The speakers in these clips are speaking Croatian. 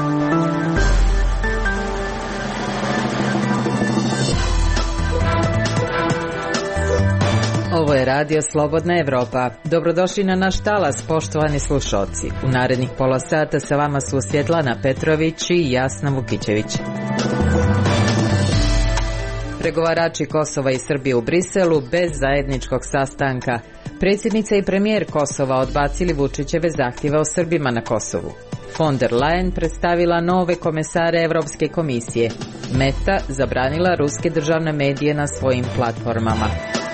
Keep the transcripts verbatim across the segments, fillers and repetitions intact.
Ovo je Radio Slobodna Evropa. Dobrodošli na naš talas, poštovani slušalci. U narednih pola sata sa vama su Svjetlana Petrović i Jasna Vukićević. Pregovarači Kosova i Srbije u Briselu bez zajedničkog sastanka. Predsjednica i premijer Kosova odbacili Vučićeve zahtjeve o Srbima na Kosovu. Von der Leyen predstavila nove komesare Evropske komisije. Meta zabranila ruske državne medije na svojim platformama.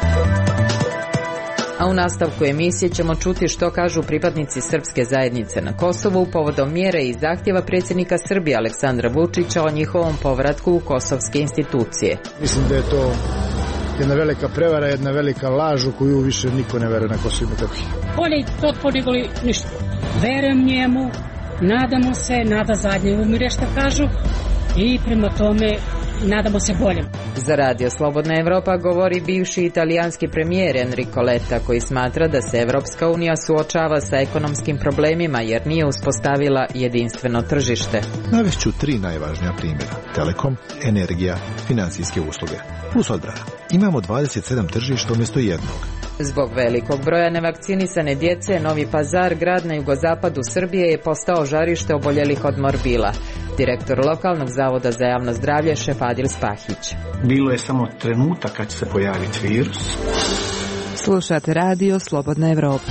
A u nastavku emisije ćemo čuti što kažu pripadnici srpske zajednice na Kosovu povodom mjere i zahtjeva predsjednika Srbije Aleksandra Vučića o njihovom povratku u kosovske institucije. Mislim da je to jedna velika prevara, jedna velika laž u koju više niko ne veruje na Kosovu i Metohiji. Bolje to podigli ništa. Verujem njemu, nadamo se, nada zadnje umire što kažu i prema tome nadamo se boljem. Za Radio Slobodna Evropa govori bivši italijanski premijer Enrico Letta, koji smatra da se Evropska unija suočava sa ekonomskim problemima jer nije uspostavila jedinstveno tržište. Navešću tri najvažnija primjera: Telekom, energija, financijske usluge. Plus odbrana. Imamo dvadeset sedam tržišta umjesto jednog. Zbog velikog broja nevakcinisane djece, Novi Pazar, grad na jugozapadu Srbije, je postao žarište oboljelih od morbila. Direktor lokalnog zavoda za javno zdravlje Šefadil Spahić. Bilo je samo trenutak kad će se pojaviti virus. Slušate Radio Slobodna Evropa.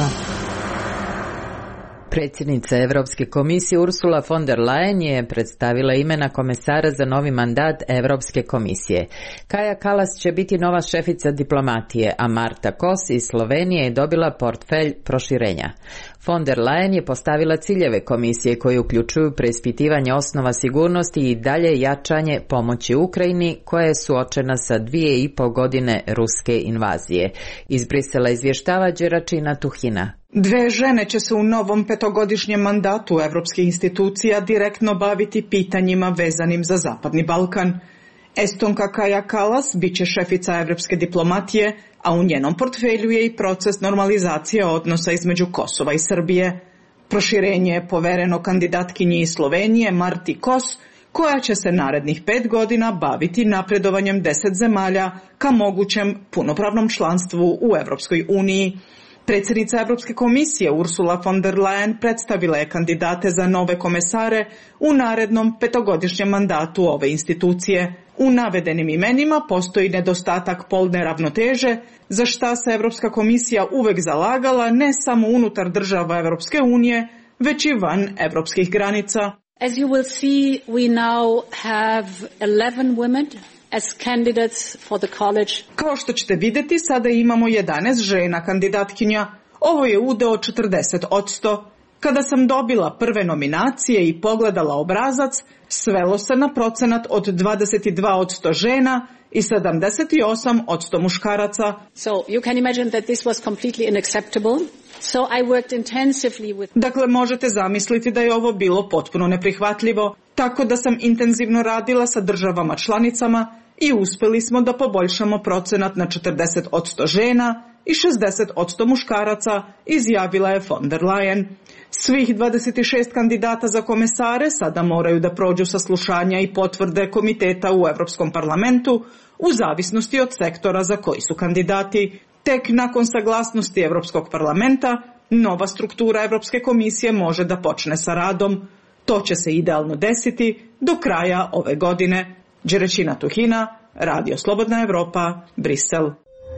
Predsjednica Evropske komisije Ursula von der Leyen je predstavila imena komesara za novi mandat Evropske komisije. Kaja Kallas će biti nova šefica diplomatije, a Marta Kos iz Slovenije je dobila portfelj proširenja. Von der Leyen je postavila ciljeve komisije koji uključuju preispitivanje osnova sigurnosti i dalje jačanje pomoći Ukrajini, koja je suočena sa dvije i pol godine ruske invazije. Iz Brisela izvještava Đeračina Tuhina. Dve žene će se u novom petogodišnjem mandatu evropskih institucija direktno baviti pitanjima vezanim za Zapadni Balkan. Estonka Kaja Kallas bit će šefica evropske diplomatije, a u njenom portfelju je i proces normalizacije odnosa između Kosova i Srbije. Proširenje je povereno kandidatkinji iz Slovenije Marti Kos, koja će se narednih pet godina baviti napredovanjem deset zemalja ka mogućem punopravnom članstvu u Evropskoj uniji. Predsjednica Evropske komisije Ursula von der Leyen predstavila je kandidate za nove komesare u narednom petogodišnjem mandatu ove institucije. U navedenim imenima postoji nedostatak polne ravnoteže, za šta se Evropska komisija uvek zalagala ne samo unutar država Evropske unije, već i van evropskih granica. As you will see, we now have eleven women as candidates for the college. Kao što ćete vidjeti, sada imamo jedanaest žena kandidatkinja. Ovo je udeo četrdeset posto. Kada sam dobila prve nominacije i pogledala obrazac, svelo se na procenat od dvadeset dva posto žena i sedamdeset osam posto muškaraca. So you can imagine that this was completely unacceptable. So I worked intensively with... Dakle, možete zamisliti da je ovo bilo potpuno neprihvatljivo, tako da sam intenzivno radila sa državama članicama i uspjeli smo da poboljšamo procenat na četrdeset posto žena i šezdeset posto muškaraca, izjavila je von der Leyen. Svih dvadeset šest kandidata za komesare sada moraju da prođu saslušanja i potvrde komiteta u Europskom parlamentu u zavisnosti od sektora za koji su kandidati. Tek nakon saglasnosti Europskog parlamenta, nova struktura Europske komisije može da počne sa radom. To će se idealno desiti do kraja ove godine. Đeračina Tuhina, Radio Slobodna Evropa, Brisel.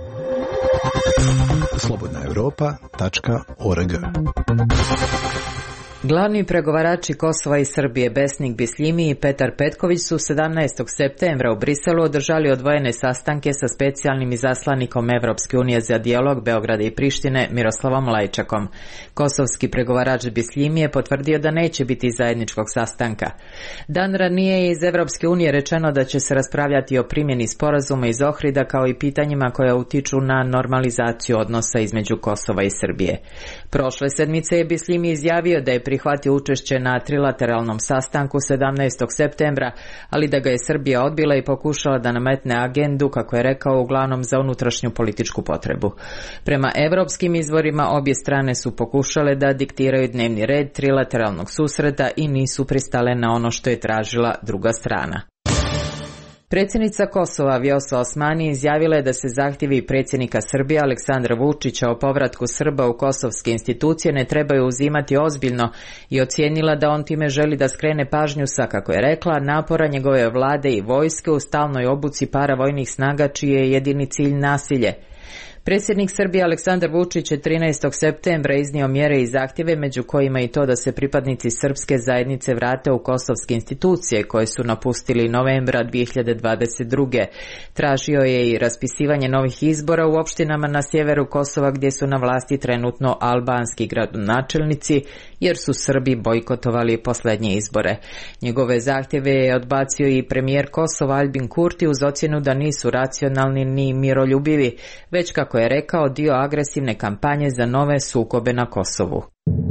slobodna europa tačka org. Glavni pregovarači Kosova i Srbije Besnik Bisljimi i Petar Petković su sedamnaestog septembra u Briselu održali odvojene sastanke sa specijalnim izaslanikom Evropske unije za dijalog Beograda i Prištine Miroslavom Lajčakom. Kosovski pregovarač Bisljimi je potvrdio da neće biti zajedničkog sastanka. Dan ranije je iz Evropske unije rečeno da će se raspravljati o primjeni sporazuma iz Ohrida kao i pitanjima koja utiču na normalizaciju odnosa između Kosova i Srbije. Prošle sedmice je Bisljimi izjavio da je prihvatio učešće na trilateralnom sastanku sedamnaestog septembra, ali da ga je Srbija odbila i pokušala da nametne agendu, kako je rekao, uglavnom za unutrašnju političku potrebu. Prema evropskim izvorima, obje strane su pokušale da diktiraju dnevni red trilateralnog susreta i nisu pristale na ono što je tražila druga strana. Predsjednica Kosova Vjosa Osmani izjavila je da se zahtjevi predsjednika Srbije Aleksandra Vučića o povratku Srba u kosovske institucije ne trebaju uzimati ozbiljno i ocijenila da on time želi da skrene pažnju sa, kako je rekla, napora njegove vlade i vojske u stalnoj obuci paravojnih snaga čiji je jedini cilj nasilje. Predsjednik Srbije Aleksandar Vučić je trinaestog septembra iznio mjere i zahtjeve, među kojima i to da se pripadnici srpske zajednice vrate u kosovske institucije koje su napustili novembra dvije hiljade dvadeset druge. Tražio je i raspisivanje novih izbora u opštinama na sjeveru Kosova gdje su na vlasti trenutno albanski gradonačelnici, jer su Srbi bojkotovali posljednje izbore. Njegove zahtjeve je odbacio i premijer Kosova Albin Kurti uz ocjenu da nisu racionalni ni miroljubivi, već, kako je rekao, dio agresivne kampanje za nove sukobe na Kosovu.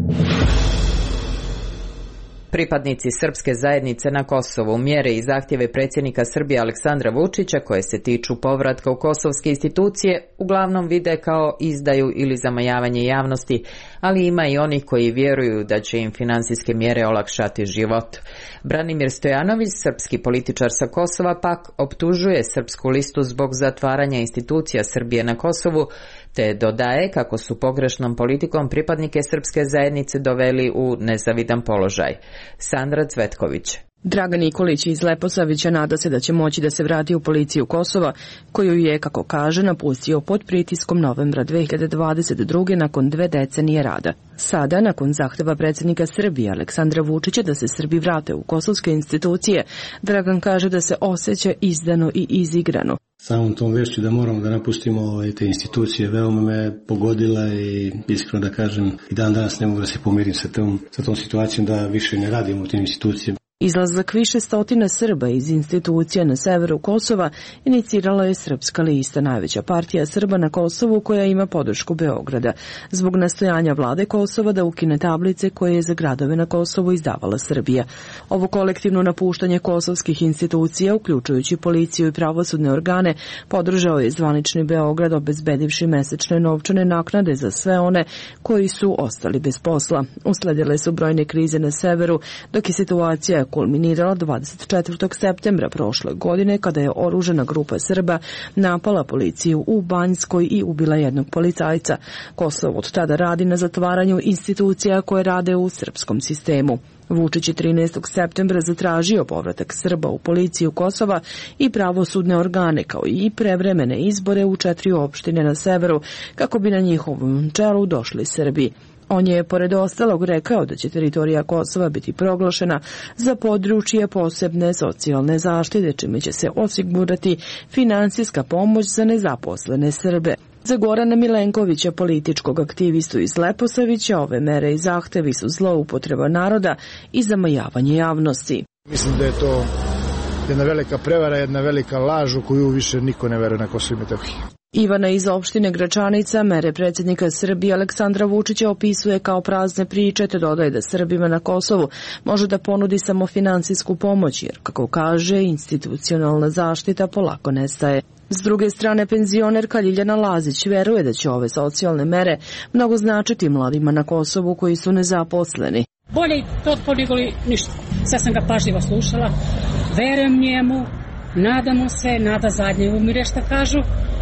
Pripadnici srpske zajednice na Kosovu mjere i zahtjeve predsjednika Srbije Aleksandra Vučića koje se tiču povratka u kosovske institucije uglavnom vide kao izdaju ili zamajavanje javnosti, ali ima i onih koji vjeruju da će im financijske mjere olakšati život. Branimir Stojanović, srpski političar sa Kosova, pak optužuje Srpsku listu zbog zatvaranja institucija Srbije na Kosovu, te dodaje kako su pogrešnom politikom pripadnike srpske zajednice doveli u nezavidan položaj. Sandra Cvetković. Dragan Nikolić iz Leposavića nada se da će moći da se vrati u policiju Kosova, koju je, kako kaže, napustio pod pritiskom novembra dvije hiljade dvadeset druge nakon dve decenije rada. Sada, nakon zahteva predsjednika Srbije Aleksandra Vučića da se Srbi vrate u kosovske institucije, Dragan kaže da se osjeća izdano i izigrano. Samom tom vešću da moramo da napustimo ove, te institucije veoma me pogodila i iskreno da kažem i dan danas ne mogu da se pomirim sa tom, sa tom situacijom da više ne radimo u tim institucijama. Izlazak više stotina Srba iz institucija na severu Kosova inicirala je Srpska lista, najveća partija Srba na Kosovu koja ima podršku Beograda, zbog nastojanja vlade Kosova da ukine tablice koje je za gradove na Kosovu izdavala Srbija. Ovo kolektivno napuštanje kosovskih institucija, uključujući policiju i pravosudne organe, podržao je zvanični Beograd, obezbedivši mesečne novčane naknade za sve one koji su ostali bez posla. Usledile su brojne krize na severu, dok je situacija kulminirala dvadeset četvrtog septembra prošle godine kada je oružana grupa Srba napala policiju u Banjskoj i ubila jednog policajca. Kosovo od tada radi na zatvaranju institucija koje rade u srpskom sistemu. Vučić je trinaestog septembra zatražio povratak Srba u policiju Kosova i pravosudne organe, kao i prevremene izbore u četiri opštine na severu, kako bi na njihovom čelu došli Srbi. On je, pored ostalog, rekao da će teritorija Kosova biti proglašena za područje posebne socijalne zaštite, čime će se osigurati finansijska pomoć za nezaposlene Srbe. Za Gorana Milenkovića, političkog aktivistu iz Leposavića, ove mere i zahtevi su zloupotreba naroda i zamajavanje javnosti. Mislim da je to jedna velika prevara, jedna velika laž u koju više niko ne veruje na Kosovu i Metohiji. Ivana iz opštine Gračanica mere predsjednika Srbije Aleksandra Vučića opisuje kao prazne priče, te dodaje da Srbima na Kosovu može da ponudi samo finansijsku pomoć, jer, kako kaže, institucionalna zaštita polako nestaje. S druge strane, penzionerka Ljiljana Lazić veruje da će ove socijalne mere mnogo značiti mladima na Kosovu koji su nezaposleni. Bolje to podigli ništa. Sve sam ga pažljivo slušala, verujem njemu, nadamo se, nada zadnje umire, šta kažu,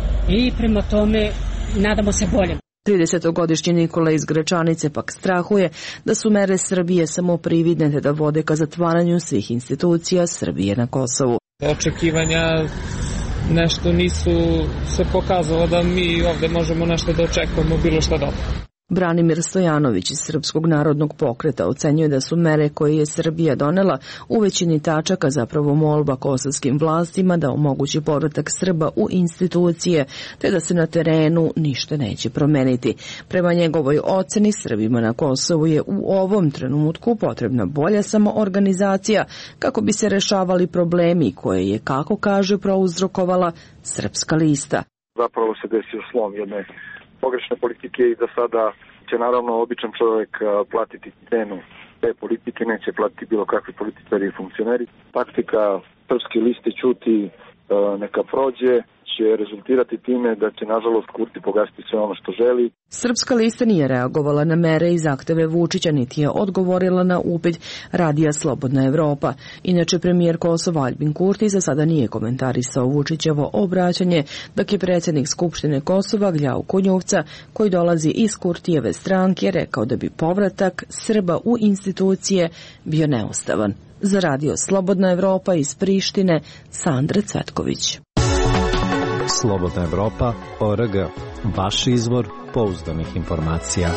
i prema tome nadamo se boljem. tridesetogodišnji Nikola iz Gračanice pak strahuje da su mere Srbije samo prividne te da vode ka zatvaranju svih institucija Srbije na Kosovu. Očekivanja nešto nisu se pokazalo da mi ovde možemo nešto da očekujemo bilo šta dobro. Branimir Stojanović iz Srpskog narodnog pokreta ocenjuje da su mere koje je Srbija donela u većini tačaka zapravo molba kosovskim vlastima da omogući povratak Srba u institucije, te da se na terenu ništa neće promeniti. Prema njegovoj oceni, Srbima na Kosovu je u ovom trenutku potrebna bolja samoorganizacija kako bi se rešavali problemi koje je, kako kaže, prouzrokovala Srpska lista. Zapravo se desio slom jedne pogrešne politike i da sada će naravno običan čovjek platiti cenu te politike neće platiti bilo kakvi političari i funkcioneri. Taktika srpski listi čuti e, neka prođe će rezultirati time da će nažalost Kurti pogasiti sve ono što želi. Srpska lista nije reagovala na mere i zahteve Vučića, niti je odgovorila na upit Radija Slobodna Evropa. Inače, premijer Kosova Aljbin Kurti za sada nije komentarisao Vučićevo obraćanje, dok je predsjednik Skupštine Kosova Gljao Kunjuvca, koji dolazi iz Kurtijeve stranke, rekao da bi povratak Srba u institucije bio neustavan. Za Radio Slobodna Evropa iz Prištine, Sandra Cvetković. Slobodna Evropa, O R G, vaš izvor pouzdanih informacija.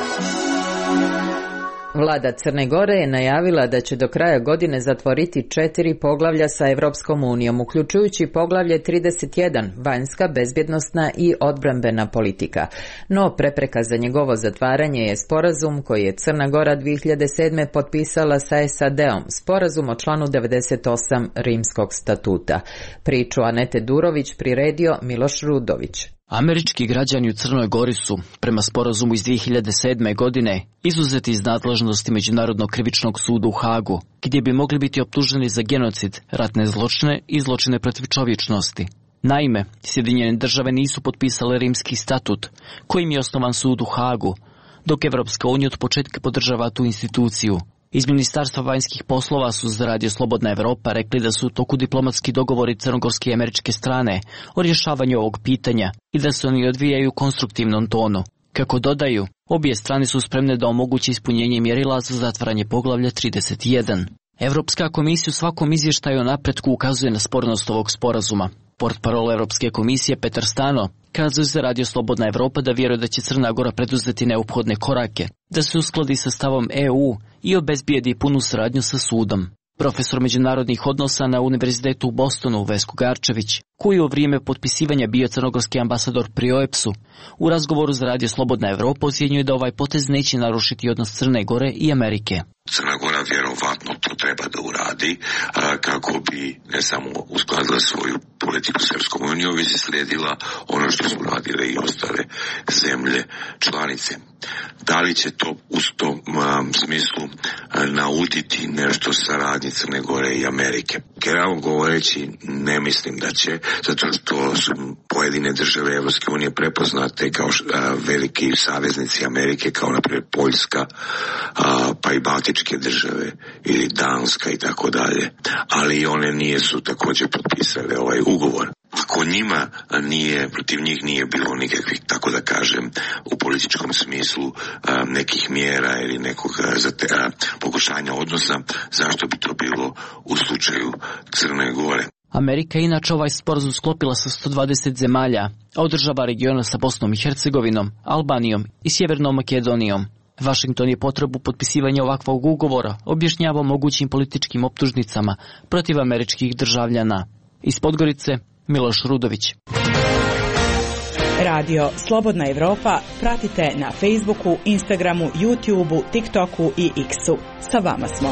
Vlada Crne Gore je najavila da će do kraja godine zatvoriti četiri poglavlja sa Evropskom unijom, uključujući poglavlje trideset jedan, vanjska, bezbjednosna i odbrambena politika. No, prepreka za njegovo zatvaranje je sporazum koji je Crna Gora dvije hiljade sedme potpisala sa S A D-om, sporazum o članu devedeset osam Rimskog statuta. Priču Anete Durović priredio Miloš Rudović. Američki građani u Crnoj Gori su, prema sporazumu iz dvije hiljade sedme. godine, izuzeti iz nadležnosti Međunarodnog krivičnog suda u Hagu, gdje bi mogli biti optuženi za genocid, ratne zločine i zločine protiv čovječnosti. Naime, Sjedinjene države nisu potpisale Rimski statut, kojim je osnovan sud u Hagu, dok Evropska unija od početka podržava tu instituciju. Iz Ministarstva vanjskih poslova su za Radio Slobodna Evropa rekli da su u toku diplomatski dogovori crnogorske i američke strane o rješavanju ovog pitanja i da se oni odvijaju u konstruktivnom tonu. Kako dodaju, obje strane su spremne da omogući ispunjenje mjerila za zatvaranje poglavlja trideset jedan. Evropska komisija u svakom izvještaju o napretku ukazuje na spornost ovog sporazuma. Portparol Evropske komisije Petar Stano kazuje za Radio Slobodna Evropa da vjeruje da će Crna Gora preduzeti neophodne korake, da se uskladi sa stavom E U i obezbijedi punu suradnju sa sudom. Profesor međunarodnih odnosa na Univerzitetu u Bostonu Vesko Garčević, koji je u vrijeme potpisivanja bio crnogorski ambasador pri O E P S-u, u razgovoru za Radio Slobodna Evropa ocjenjuje da ovaj potez neće narušiti odnos Crne Gore i Amerike. Crna Gora vjerovatno to treba da uradi a, kako bi ne samo uskladila svoju politiku s Europskom unijom, već slijedila ono što su radile i ostale zemlje članice. Da li će to u tom a, smislu a, nauditi nešto saradnji Crne Gore i Amerike? Generalno govoreći, ne mislim da će, zato što su pojedine države Europske unije prepoznate kao a, veliki saveznici Amerike, kao na primjer Poljska, a, pa i Baltičke države ili Danska i tako dalje, ali one nije su također potpisale ovaj ugovor. Ako njima nije, protiv njih nije bilo nikakvih, tako da kažem, u političkom smislu a, nekih mjera ili nekog pokušanja odnosa, zašto bi to bilo u slučaju Crne Gore? Amerika inače ovaj sporazum sklopila sa sto dvadeset zemalja, a održava regiona sa Bosnom i Hercegovinom, Albanijom i Sjevernom Makedonijom. Washington je potrebu potpisivanja ovakvog ugovora objašnjavao mogućim političkim optužnicama protiv američkih državljana. Iz Podgorice, Miloš Rudović. Radio Slobodna Evropa pratite na Facebooku, Instagramu, YouTubeu, TikToku i X-u. Sa vama smo.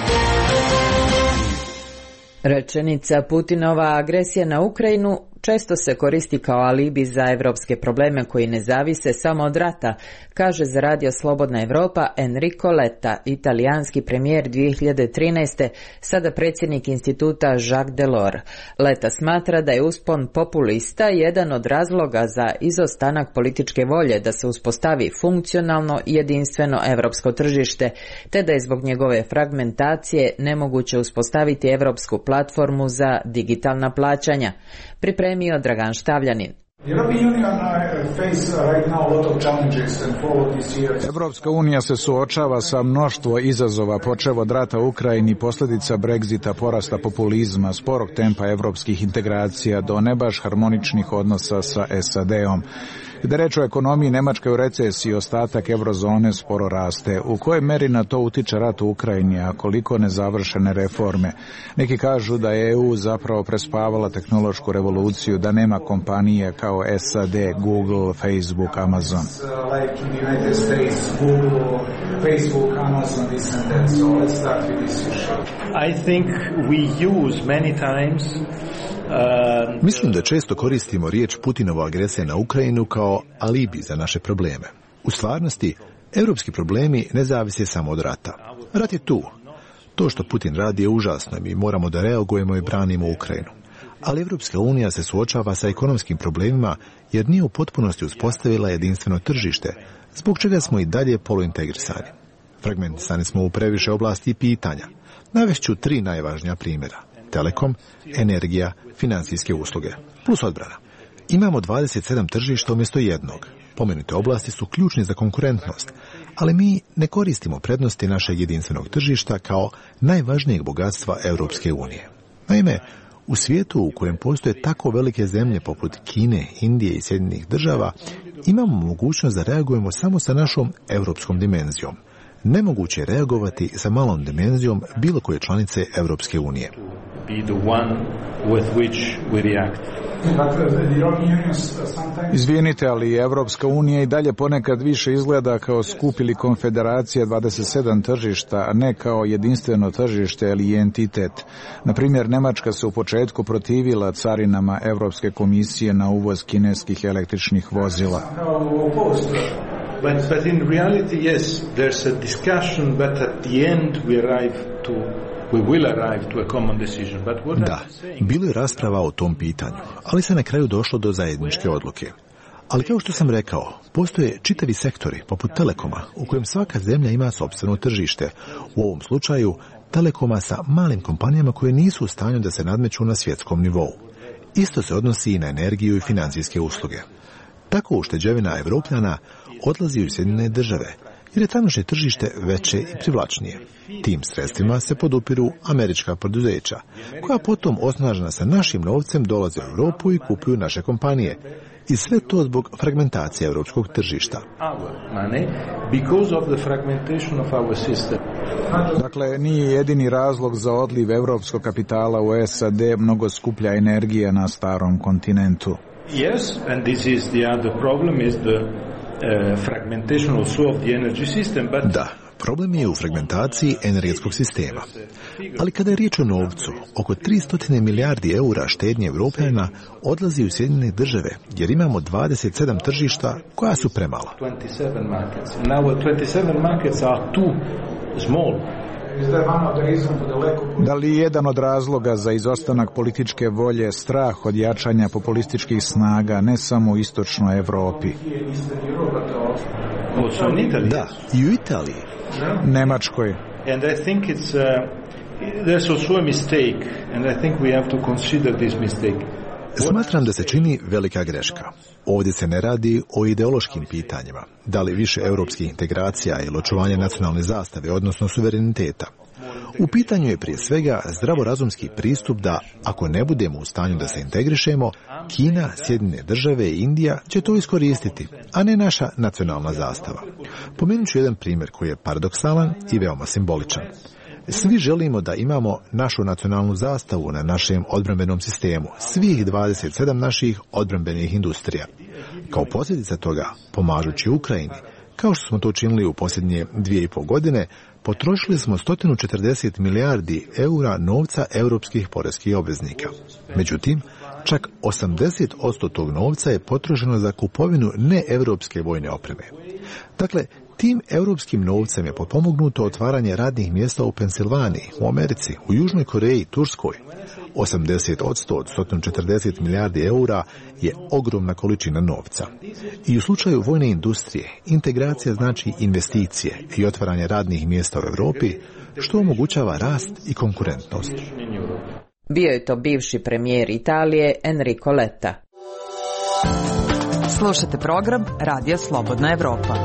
Rečenica Putinova agresija na Ukrajinu često se koristi kao alibi za evropske probleme koji ne zavise samo od rata, kaže za Radio Slobodna Evropa Enrico Letta, italijanski premijer dvije hiljade trinaeste, sada predsjednik instituta Jacques Delors. Letta smatra da je uspon populista jedan od razloga za izostanak političke volje da se uspostavi funkcionalno i jedinstveno evropsko tržište, te da je zbog njegove fragmentacije nemoguće uspostaviti evropsku platformu za digitalna plaćanja. Pripremio Dragan Štavljanin. Evropska unija se suočava sa mnoštvo izazova, počev od rata u Ukrajini, posljedica Brexita, porasta populizma, sporog tempa evropskih integracija do ne baš harmoničnih odnosa sa S A D-om. Kada reč o ekonomiji, Nemačka je u recesiji, ostatak eurozone sporo raste. U kojoj meri na to utiče rat u Ukrajini, a koliko nezavršene reforme? Neki kažu da je E U zapravo prespavala tehnološku revoluciju, da nema kompanije kao S A D, Google, Facebook, Amazon. Mislim da često koristimo riječ Putinova agresija na Ukrajinu kao alibi za naše probleme. U stvarnosti, Europski problemi ne zavise samo od rata. Rat je tu. To što Putin radi je užasno i mi moramo da reagujemo i branimo Ukrajinu. Ali Evropska unija se suočava sa ekonomskim problemima jer nije u potpunosti uspostavila jedinstveno tržište, zbog čega smo i dalje poluintegrisani. Fragmentisani smo u previše oblasti i pitanja. Navešću tri najvažnija primjera. Telekom, energija, financijske usluge, plus odbrana. Imamo dvadeset sedam tržišta umjesto jednog. Pomenute oblasti su ključni za konkurentnost, ali mi ne koristimo prednosti našeg jedinstvenog tržišta kao najvažnijeg bogatstva Europske unije. Naime, u svijetu u kojem postoje tako velike zemlje poput Kine, Indije i Sjedinjenih država, imamo mogućnost da reagujemo samo sa našom europskom dimenzijom. Nemoguće je reagovati sa malom dimenzijom bilo koje članice Europske unije. Izvinite, ali Evropska unija i dalje ponekad više izgleda kao skup ili konfederacija dvadeset sedam tržišta, a ne kao jedinstveno tržište ili entitet. Na primjer, Nemačka se u početku protivila carinama Evropske komisije na uvoz kineskih električnih vozila. But, but in reality, yes, there's a discussion, but at the end we arrive to We will arrive to a common decision. But what da, bilo je rasprava o tom pitanju, ali se na kraju došlo do zajedničke odluke. Ali kao što sam rekao, postoje čitavi sektori, poput Telekoma, u kojem svaka zemlja ima sopstveno tržište. U ovom slučaju, Telekoma sa malim kompanijama koje nisu u stanju da se nadmeću na svjetskom nivou. Isto se odnosi i na energiju i financijske usluge. Tako ušteđevina Evropljana odlazi u Sjedinjene države, jer je tamošnje tržište veće i privlačnije. Tim sredstvima se podupiru američka poduzeća, koja potom osnažena sa našim novcem dolaze u Europu i kupuju naše kompanije. I sve to zbog fragmentacije europskog tržišta. Dakle, nije jedini razlog za odliv europskog kapitala u S A D mnogo skuplja energija na starom kontinentu. Yes, and this is the other problem is the uh, fragmentation also of the energy system, but da, problem je u fragmentaciji energetskog sistema. Ali kada je riječ o novcu, oko tristo milijardi eura štednje Evropljana odlazi u Sjedinjene države, jer imamo dvadeset sedam tržišta koja su premala. twenty-seven markets. Now twenty-seven markets are too small. Da li je jedan od razloga za izostanak političke volje strah od jačanja populističkih snaga ne samo u istočnoj Evropi? Da, i u Italiji. Nemačkoj. And I think it's uh, there's also a mistake and I think we have to consider this mistake. Smatram da se čini velika greška. Ovdje se ne radi o ideološkim pitanjima, da li više europskih integracija ili očuvanje nacionalne zastave, odnosno suvereniteta. U pitanju je prije svega zdravorazumski pristup da, ako ne budemo u stanju da se integrišemo, Kina, Sjedinjene države i Indija će to iskoristiti, a ne naša nacionalna zastava. Pomenut ću jedan primjer koji je paradoksalan i veoma simboličan. Svi želimo da imamo našu nacionalnu zastavu na našem odbrambenom sistemu, svih dvadeset sedam naših odbrambenih industrija. Kao posljedica toga, pomažući Ukrajini, kao što smo to učinili u posljednje dvije i pol godine, potrošili smo sto četrdeset milijardi eura novca europskih poreskih obveznika. Međutim, čak osamdeset posto tog novca je potrošeno za kupovinu neevropske vojne opreme. Dakle, tim europskim novcem je potpomognuto otvaranje radnih mjesta u Pensilvaniji, u Americi, u Južnoj Koreji, Turskoj. osamdeset posto od sto četrdeset milijardi eura je ogromna količina novca. I u slučaju vojne industrije, integracija znači investicije i otvaranje radnih mjesta u Europi, što omogućava rast i konkurentnost. Bio je to bivši premijer Italije Enrico Letta. Slušate program Radija Slobodna Evropa.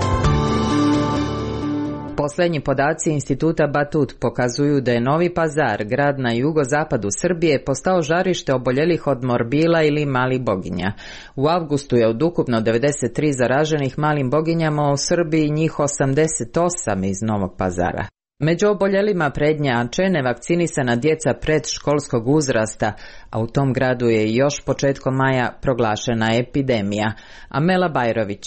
Posljednji podaci instituta Batut pokazuju da je Novi Pazar, grad na jugozapadu Srbije, postao žarište oboljelih od morbila ili malih boginja. U avgustu je od ukupno devedeset tri zaraženih malim boginjama u Srbiji njih osamdeset osam iz Novog Pazara. Među oboljelima prednjače nevakcinisana djeca predškolskog uzrasta, a u tom gradu je još početkom maja proglašena epidemija. Amela Bajrović.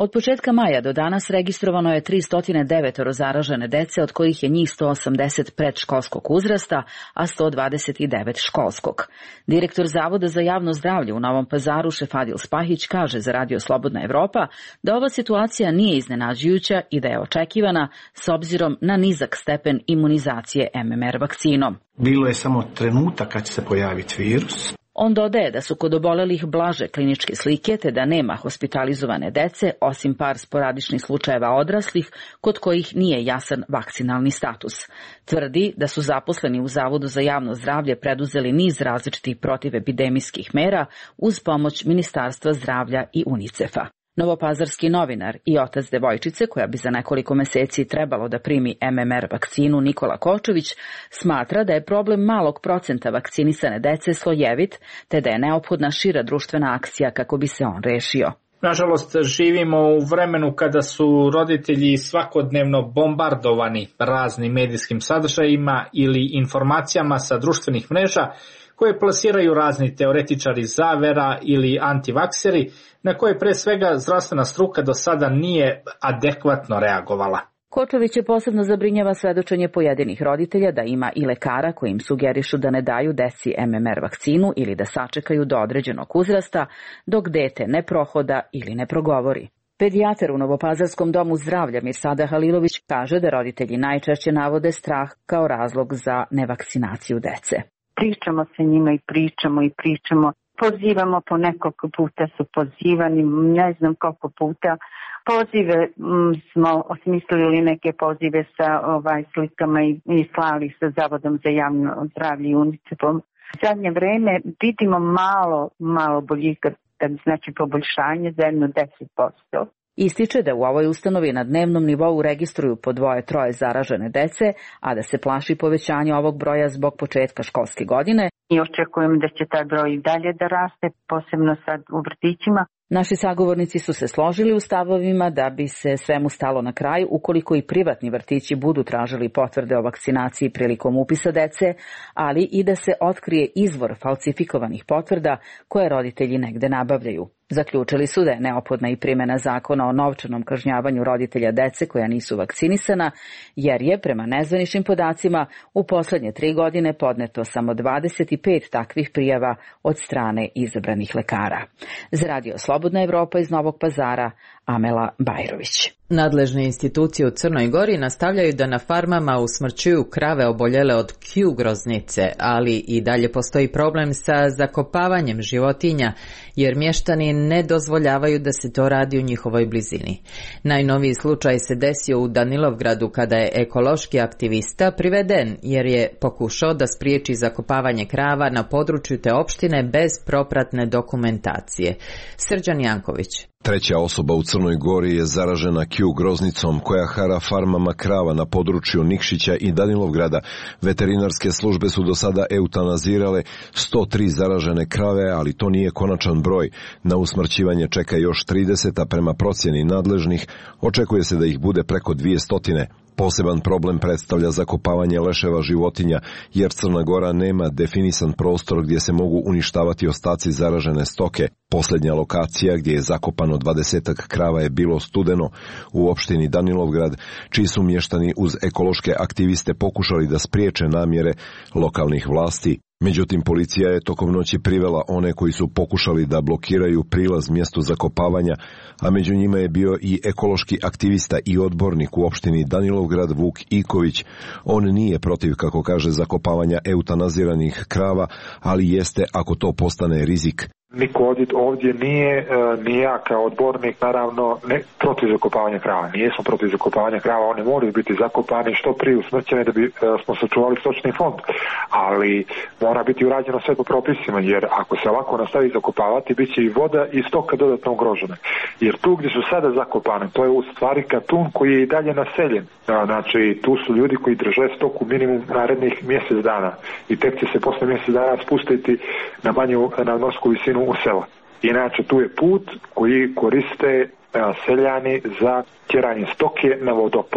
Od početka maja do danas registrovano je tristo devet zaražene dece, od kojih je njih sto osamdeset predškolskog uzrasta, a sto dvadeset devet školskog. Direktor Zavoda za javno zdravlje u Novom Pazaru Šefadil Spahić kaže za Radio Slobodna Evropa da ova situacija nije iznenađujuća i da je očekivana s obzirom na nizak stepen imunizacije M M R vakcinom. Bilo je samo trenutak kad će se pojaviti virus. On dodaje da su kod obolelih blaže kliničke slike te da nema hospitalizovane dece, osim par sporadičnih slučajeva odraslih kod kojih nije jasan vakcinalni status. Tvrdi da su zaposleni u Zavodu za javno zdravlje preduzeli niz različitih protivepidemijskih mera uz pomoć Ministarstva zdravlja i UNICEF-a. Novopazarski novinar i otac devojčice, koja bi za nekoliko meseci trebalo da primi M M R vakcinu, Nikola Kočević, smatra da je problem malog procenta vakcinisane dece slojevit, te da je neophodna šira društvena akcija kako bi se on rešio. Nažalost, živimo u vremenu kada su roditelji svakodnevno bombardovani raznim medijskim sadržajima ili informacijama sa društvenih mreža koje plasiraju razni teoretičari zavera ili antivakseri, na koje pre svega zdravstvena struka do sada nije adekvatno reagovala. Kočović je posebno zabrinjava svedočenje pojedinih roditelja da ima i lekara koji im sugerišu da ne daju deci M M R vakcinu ili da sačekaju do određenog uzrasta dok dete ne prohoda ili ne progovori. Pedijatar u Novopazarskom domu zdravlja Mirsada Halilović kaže da roditelji najčešće navode strah kao razlog za nevakcinaciju dece. Pričamo se njima i pričamo i pričamo. Pozivamo, po nekoliko puta su pozivani, ne znam koliko puta. Pozive m, smo osmislili neke pozive sa ovaj, slikama i, i slali sa Zavodom za javno zdravlje i UNICEF-om. Zadnje vreme vidimo malo, malo boljika, znači poboljšanje za jedno deset posto. Ističe da u ovoj ustanovi na dnevnom nivou registruju po dvoje, troje zaražene dece, a da se plaši povećanja ovog broja zbog početka školske godine. I očekujem da će taj broj i dalje da raste, posebno sad u vrtićima. Naši sagovornici su se složili u stavovima da bi se svemu stalo na kraj ukoliko i privatni vrtići budu tražili potvrde o vakcinaciji prilikom upisa dece, ali i da se otkrije izvor falsifikovanih potvrda koje roditelji negde nabavljaju. Zaključili su da je neophodna i primjena zakona o novčanom kažnjavanju roditelja dece koja nisu vakcinisana, jer je, prema nezvaničnim podacima, u poslednje tri godine podneto samo dvadeset pet takvih prijava od strane izabranih lekara. Za Radio Slobodna Evropa iz Novog Pazara, Amela Bajrović. Nadležne institucije u Crnoj Gori nastavljaju da na farmama usmrćuju krave oboljele od Q groznice, ali i dalje postoji problem sa zakopavanjem životinja, jer mještani ne dozvoljavaju da se to radi u njihovoj blizini. Najnoviji slučaj se desio u Danilovgradu kada je ekološki aktivista priveden, jer je pokušao da spriječi zakopavanje krava na području te opštine bez propratne dokumentacije. Srđan Janković. Treća osoba u Crnoj Gori je zaražena Q groznicom koja hara farmama krava na području Nikšića i Danilovgrada. Veterinarske službe su do sada eutanazirale sto tri zaražene krave, ali to nije konačan broj. Na usmrćivanje čeka još trideset, a prema procjeni nadležnih očekuje se da ih bude preko dvjesto. Poseban problem predstavlja zakopavanje leševa životinja, jer Crna Gora nema definisan prostor gdje se mogu uništavati ostaci zaražene stoke. Posljednja lokacija gdje je zakopano dvadesetak krava je bilo Studeno u opštini Danilovgrad, čiji su mještani uz ekološke aktiviste pokušali da spriječe namjere lokalnih vlasti. Međutim, policija je tokom noći privela one koji su pokušali da blokiraju prilaz mjestu zakopavanja, a među njima je bio i ekološki aktivista i odbornik u opštini Danilovgrad Vuk Iković. On nije protiv, kako kaže, zakopavanja eutanaziranih krava, ali jeste ako to postane rizik. Niko ovdje, ovdje nije, ni ja kao odbornik, naravno, ne protiv zakopavanja krava. Nijesmo protiv zakopavanja krava, oni moraju biti zakopani što prije usmrćene da bi smo sačuvali stočni fond. Ali mora biti urađeno sve po propisima, jer ako se ovako nastavi zakopavati, bit će i voda i stoka dodatno ugrožene. Jer tu gdje su sada zakopane, to je u stvari Katun koji je i dalje naseljen. Znači, tu su ljudi koji drže stoku minimum narednih mjesec dana. I tek će se posle mjesec dana spustiti na manju nadmorsku visinu u selo. Inače, tu je put koji koriste seljani za tjeranje stoke na vodopoj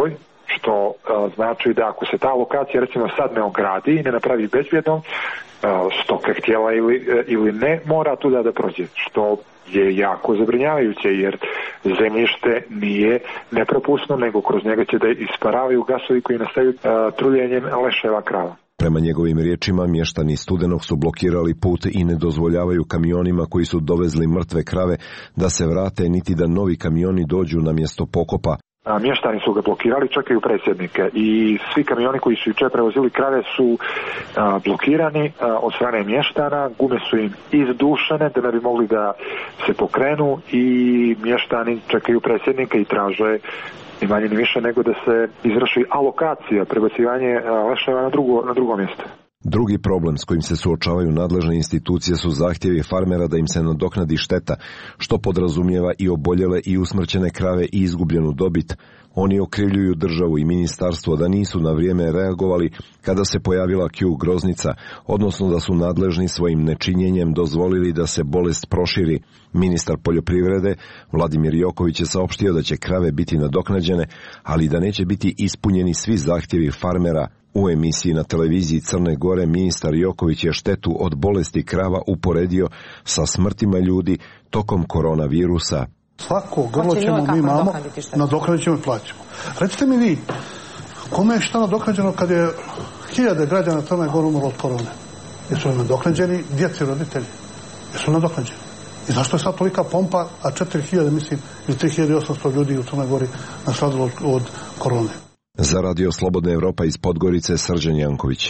što uh, znači da ako se ta lokacija recimo sad ne ogradi i ne napravi bezbjednom, uh, stoka htjela ili, uh, ili ne, mora tuda da prođe, što je jako zabrinjavajuće, jer zemljište nije nepropusno, nego kroz njega će da isparavaju gasovi koji nastaju uh, truljenjem leševa krava. Prema njegovim riječima, mještani Studenog su blokirali put i ne dozvoljavaju kamionima koji su dovezli mrtve krave da se vrate, niti da novi kamioni dođu na mjesto pokopa. A, mještani su ga blokirali, čak i u predsjednike, i svi kamioni koji su jučer prevozili krave su a, blokirani a, od strane mještana, gume su im izdušene da ne bi mogli da se pokrenu i mještani čekaju predsjednika i traže ni manje ni više nego da se izvrši alokacija, prebacivanje leševa na drugo, na drugo mjesto. Drugi problem s kojim se suočavaju nadležne institucije su zahtjevi farmera da im se nadoknadi šteta, što podrazumijeva i oboljele i usmrćene krave i izgubljenu dobit. Oni okrivljuju državu i ministarstvo da nisu na vrijeme reagovali kada se pojavila Q groznica, odnosno da su nadležni svojim nečinjenjem dozvolili da se bolest proširi. Ministar poljoprivrede Vladimir Joković je saopštio da će krave biti nadoknađene, ali da neće biti ispunjeni svi zahtjevi farmera. U emisiji na televiziji Crne Gore ministar Joković je štetu od bolesti krava uporedio sa smrtima ljudi tokom koronavirusa. Svako grlo ćemo mi imamo, nadoknadit ćemo i plaćamo. Recite mi vi, kome je šta nadoknađeno kad je hiljade građana Crne Gore umrlo od korone? Jesu li nadoknađeni djeci i roditelji? Jesu li nadoknađeni? I zašto je sad tolika pompa, a četiri hiljade, mislim, ili tri hiljade osamsto ljudi u Crnoj Gori nastradilo od, od korone? Za Radio Slobodna Evropa iz Podgorice, Srđan Janković.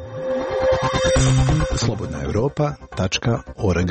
slobodna europa tačka org.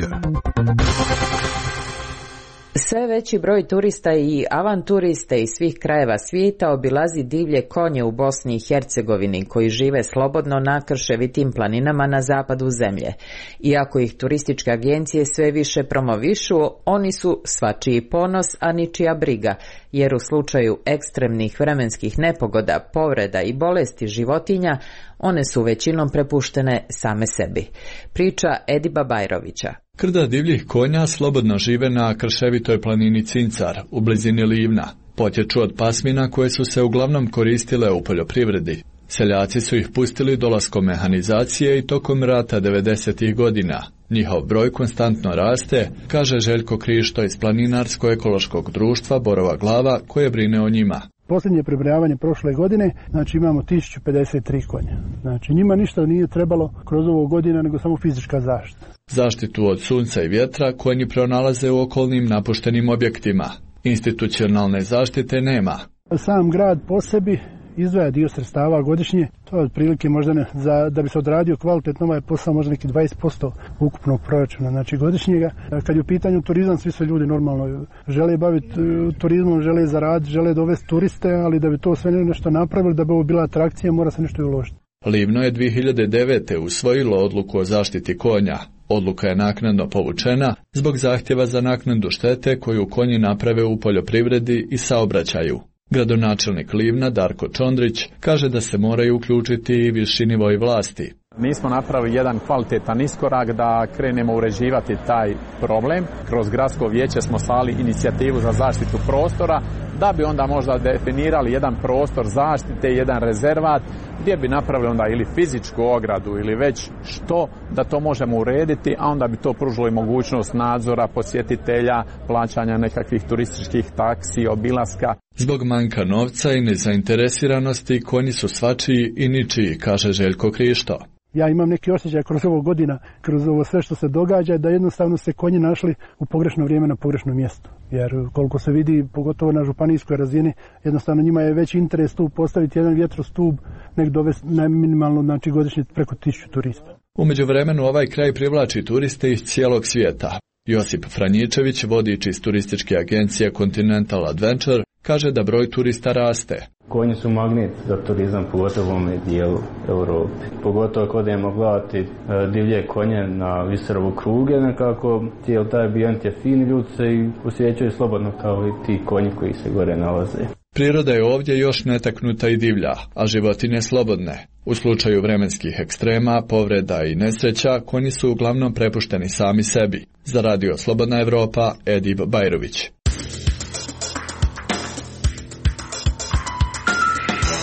Sve veći broj turista i avanturista iz svih krajeva svijeta obilazi divlje konje u Bosni i Hercegovini koji žive slobodno na krševitim planinama na zapadu zemlje. Iako ih turističke agencije sve više promovišu, oni su svačiji ponos, a ničija briga, jer u slučaju ekstremnih vremenskih nepogoda, povreda i bolesti životinja, one su većinom prepuštene same sebi. Priča Ediba Bajrovića. Krda divljih konja slobodno žive na krševitoj planini Cincar, u blizini Livna. Potječu od pasmina koje su se uglavnom koristile u poljoprivredi. Seljaci su ih pustili dolaskom mehanizacije i tokom rata devedesetih godina. Njihov broj konstantno raste, kaže Željko Krišto iz Planinarsko-ekološkog društva Borova Glava koje brine o njima. Posljednje prebrojavanje prošle godine, znači imamo tisuću pedeset tri konja. Znači njima ništa nije trebalo kroz ovu godinu, nego samo fizička zaštita. Zaštitu od sunca i vjetra konji pronalaze u okolnim napuštenim objektima. Institucionalne zaštite nema. Sam grad po sebi izdvaja dio sredstava godišnje, to je otprilike možda ne, za, da bi se odradio kvalitetno ovaj posao možda neki dvadeset posto ukupnog proračuna, znači godišnjega. Kad je u pitanju turizam, svi su ljudi normalno žele baviti turizmom, žele zaraditi, žele dovesti turiste, ali da bi to sve nešto napravili, da bi ovo bila atrakcija, mora se nešto i uložiti. Livno je dvije hiljade devete. usvojilo odluku o zaštiti konja. Odluka je naknadno povučena zbog zahtjeva za naknadu štete koju konji naprave u poljoprivredi i saobraćaju. Gradonačelnik Livna Darko Čondrić kaže da se moraju uključiti i viši nivoi vlasti. Mi smo napravili jedan kvalitetan iskorak da krenemo uređivati taj problem. Kroz gradsko vijeće smo slali inicijativu za zaštitu prostora, da bi onda možda definirali jedan prostor zaštite, jedan rezervat, gdje bi napravili onda ili fizičku ogradu ili već što, da to možemo urediti, a onda bi to pružilo i mogućnost nadzora, posjetitelja, plaćanja nekakvih turističkih taksi, obilaska. Zbog manjka novca i nezainteresiranosti konji su svačiji i ničiji, kaže Željko Krišto. Ja imam neki osjećaj kroz ovo godina, kroz ovo sve što se događa, da jednostavno se konji našli u pogrešno vrijeme na pogrešnom mjestu. Jer koliko se vidi, pogotovo na županijskoj razini, jednostavno njima je veći interes tu postaviti jedan vjetrostub, nek dovesti na minimalno, znači godišnje preko tisuću turista. U međuvremenu ovaj kraj privlači turiste iz cijelog svijeta. Josip Franjičević, vodič iz turističke agencije Continental Adventure, kaže da broj turista raste. Konji su magnet za turizam, pogotovo u ovome dijelu Europe. Pogotovo ako odemo gledati divlje konje na Viserovu kruge, nekako cijel taj ambijent je fin, ljudi se i osjećaju slobodno kao i ti konji koji se gore nalaze. Priroda je ovdje još netaknuta i divlja, a životinje slobodne. U slučaju vremenskih ekstrema, povreda i nesreća, konji su uglavnom prepušteni sami sebi. Za Radio Slobodna Evropa, Edib Bajrović.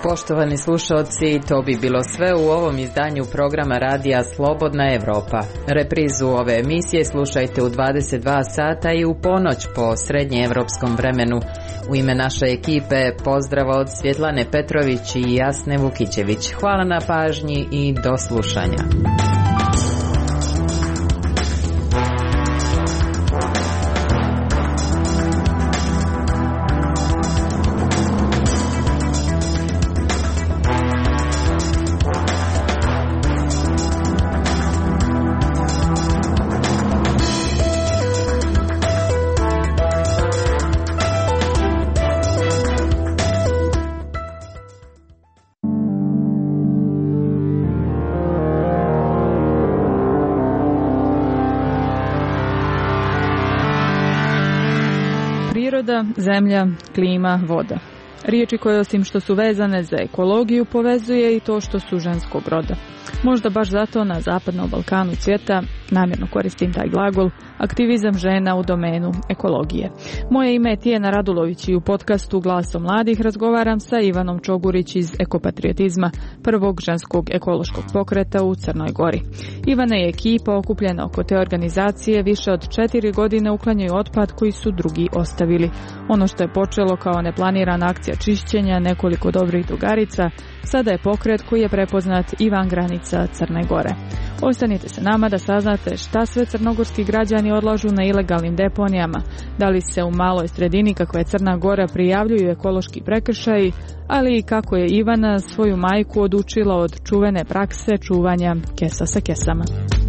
Poštovani slušalci, to bi bilo sve u ovom izdanju programa radija Slobodna Evropa. Reprizu ove emisije slušajte u dvadeset dva sata i u ponoć po srednjeevropskom vremenu. U ime naše ekipe pozdrav od Svjetlane Petrović i Jasne Vukićević. Hvala na pažnji i do slušanja. Priroda, zemlja, klima, voda. Riječi koje osim što su vezane za ekologiju povezuje i to što su ženskog roda. Možda baš zato na Zapadnom Balkanu cvjeta, namjerno koristim taj glagol, aktivizam žena u domenu ekologije. Moje ime je Tijena Radulović i u podcastu Glaso mladih razgovaram sa Ivanom Čogurić iz Ekopatriotizma, prvog ženskog ekološkog pokreta u Crnoj Gori. Ivana i ekipa okupljena oko te organizacije više od četiri godine uklanjaju otpad koji su drugi ostavili. Ono što je počelo kao neplanirana akcija čišćenja nekoliko dobrih drugarica, sada je pokret koji je prepoznat i van granica Crne Gore. Ostanite se nama da saznate šta sve crnogorski građani odlažu na ilegalnim deponijama, da li se u maloj sredini kakva je Crna Gora prijavljuju ekološki prekršaji, ali i kako je Ivana svoju majku odučila od čuvene prakse čuvanja kesa sa kesama.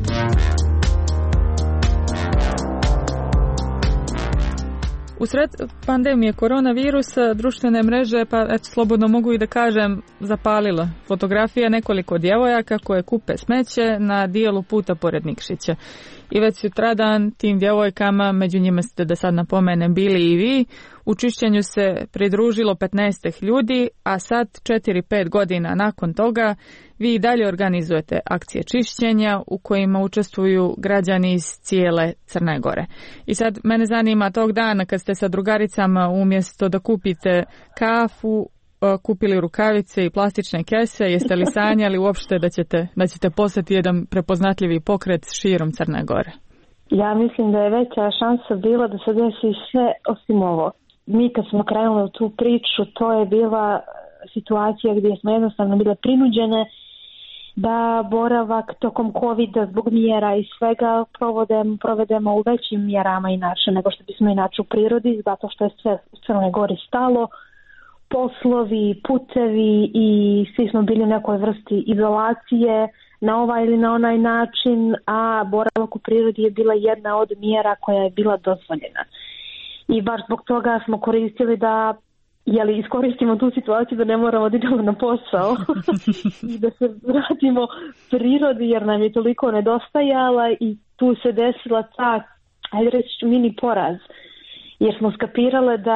U sred pandemije koronavirusa društvene mreže, pa eto, slobodno mogu i da kažem, zapalila fotografija nekoliko djevojaka koje kupe smeće na dijelu puta pored Nikšića. I već sutradan tim djevojkama, među njima ste da sad napomenem bili i vi, u čišćenju se pridružilo petnaest ljudi, a sad četiri pet godina nakon toga vi i dalje organizujete akcije čišćenja u kojima učestvuju građani iz cijele Crne Gore. I sad mene zanima tog dana kad ste sa drugaricama umjesto da kupite kafu, kupili rukavice i plastične kese, jeste li sanjali uopšte da ćete, da ćete postati jedan prepoznatljivi pokret širom Crne Gore? Ja mislim da je veća šansa bila da se desi sve osim ovo. Mi kad smo krenuli u tu priču, to je bila situacija gdje smo jednostavno bile prinuđene da boravak tokom covida zbog mjera i svega provodemo, provedemo u većim mjerama inače nego što bismo inače u prirodi, zato što je sve u Crnoj Gori stalo, poslovi, putevi i svi smo bili u nekoj vrsti izolacije na ovaj ili na onaj način, a boravak u prirodi je bila jedna od mjera koja je bila dozvoljena. I baš zbog toga smo koristili da jeli, iskoristimo tu situaciju da ne moramo da idemo na posao i da se vratimo prirodi jer nam je toliko nedostajala i tu se desila ta, ajde reći, mini poraz. Jer smo skapirale da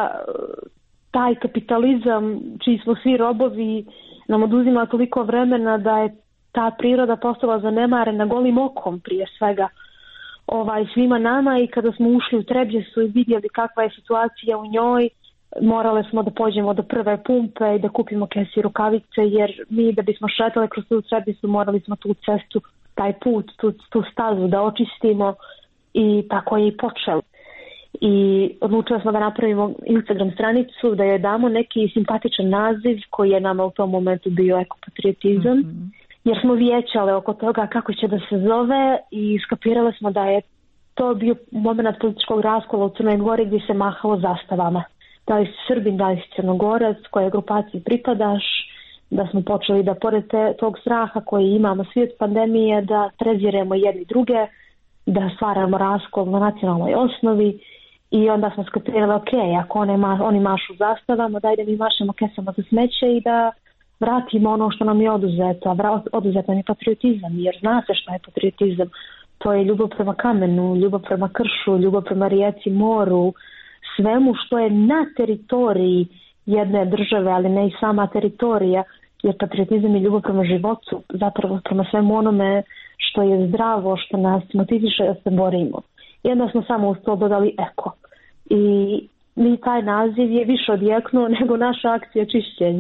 taj kapitalizam čiji smo svi robovi nam oduzima toliko vremena da je ta priroda postala zanemarena golim okom prije svega ovaj, svima nama i kada smo ušli u Trebjesu i vidjeli kakva je situacija u njoj, morale smo da pođemo do prve pumpe i da kupimo kese i rukavice jer mi da bismo šetali kroz tu Trebjesu morali smo tu cestu, taj put, tu, tu stazu da očistimo i tako je i počelo. I odlučili smo da napravimo Instagram stranicu, da joj damo neki simpatičan naziv koji je nama u tom momentu bio ekopatriotizam, mm-hmm. jer smo vijećale oko toga kako će da se zove i skapirale smo da je to bio moment političkog raskola u Crnoj Gori gdje se mahalo zastavama. Da li si Srbin, da li si Crnogorac, koje grupaciji pripadaš, da smo počeli da pored te, tog straha koji imamo svi od pandemije, da treziremo jedni druge, da stvaramo raskol na nacionalnoj osnovi. I onda smo skapirali, ok, ako one ma, oni mašu zastavama, daj da mi mašemo kesama za smeće i da vratimo ono što nam je oduzeto. A oduzet nam je patriotizam, jer zna se šta je patriotizam. To je ljubav prema kamenu, ljubav prema kršu, ljubav prema rijeci, moru, svemu što je na teritoriji jedne države, ali ne i sama teritorija, jer patriotizam je ljubav prema životu, zapravo prema svemu onome što je zdravo, što nas motiviše da se borimo. I onda smo samo uz to dodali eko. I mi taj naziv je više odjeknuo nego naša akcija čišćenja.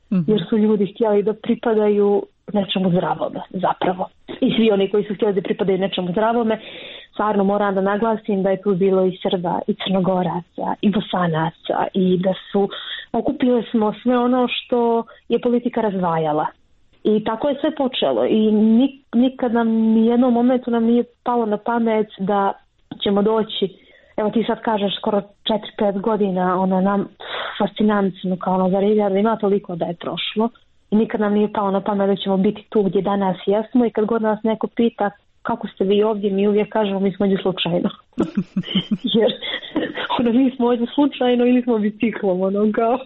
mm-hmm. jer su ljudi htjeli da pripadaju nečemu zdravome zapravo. I svi oni koji su htjeli da pripadaju nečemu zdravome, stvarno moram da naglasim da je tu bilo i Srba, i Crnogoraca, i Bosanaca, i da su, okupili smo sve ono što je politika razdvajala. I tako je sve počelo i nik, nikad nam ni jednom momentu nam nije palo na pamet da ćemo doći, evo ti sad kažeš skoro četiri pet godina, ono nam fascinantno kao ono zaredja, da ima toliko da je prošlo i nikad nam nije palo na pamet da ćemo biti tu gdje danas jesmo i kad god nas neko pita kako ste vi ovdje, mi uvijek kažemo mi smo ovdje slučajno. Jer ono, mi smo ovdje slučajno ili smo biciklom, ono kao.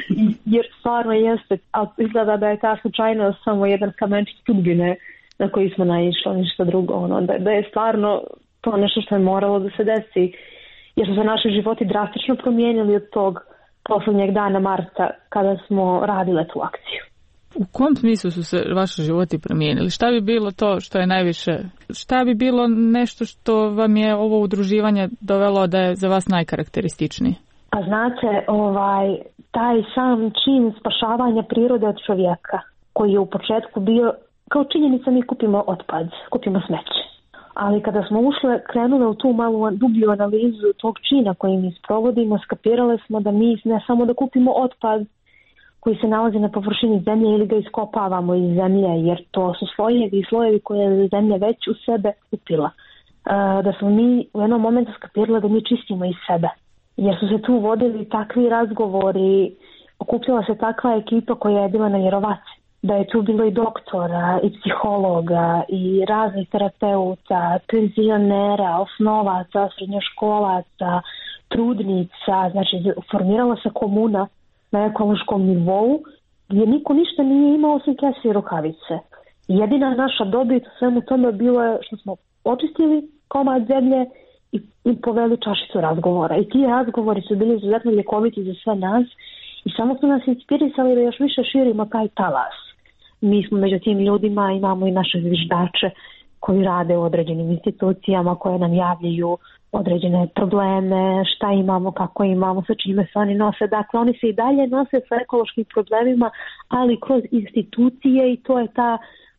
Jer stvarno jeste, ali izgleda da je ta slučajnost samo jedan kamenčić sudbine na koji smo naišli, ništa drugo. Ono, da, da je stvarno to nešto što je moralo da se desi. Jer su se naši životi drastično promijenili od tog posljednjeg dana marta kada smo radile tu akciju. U kom smislu su se vaši životi promijenili? Šta bi bilo to što je najviše? Šta bi bilo nešto što vam je ovo udruživanje dovelo da je za vas najkarakterističniji? A znate, ovaj, taj sam čin spašavanja prirode od čovjeka, koji je u početku bio, kao činjenica mi kupimo otpad, kupimo smeće. Ali kada smo ušle, krenule u tu malu dublju analizu tog čina koji mi sprovodimo, skapirale smo da mi ne samo da kupimo otpad koji se nalazi na površini zemlje ili ga iskopavamo iz zemlje, jer to su slojevi i slojevi koje je zemlja već u sebe upila. E, da smo mi u jednom momentu skapirali da mi čistimo iz sebe, jer su se tu vodili takvi razgovori, okupljala se takva ekipa koja je bila nevjerovatna. Da je tu bilo i doktora, i psihologa, i raznih terapeuta, penzionera, osnovaca, srednjoškolaca, trudnica, znači formirala se komuna na ekološkom nivou, gdje niko ništa nije imao osim kese i rukavice. Jedina naša dobit u svemu tome bilo je što smo očistili komad zemlje i, i poveli čašicu razgovora. I ti razgovori su bili izuzetno ljekoviti za sve nas i samo su nas inspirisali da još više širimo taj talas. Mi smo među tim ljudima, imamo i naše zviždače koji rade u određenim institucijama koje nam javljaju određene probleme, šta imamo, kako imamo, sa čime se oni nose. Dakle, oni se i dalje nose sa ekološkim problemima, ali kroz institucije i to je, ta,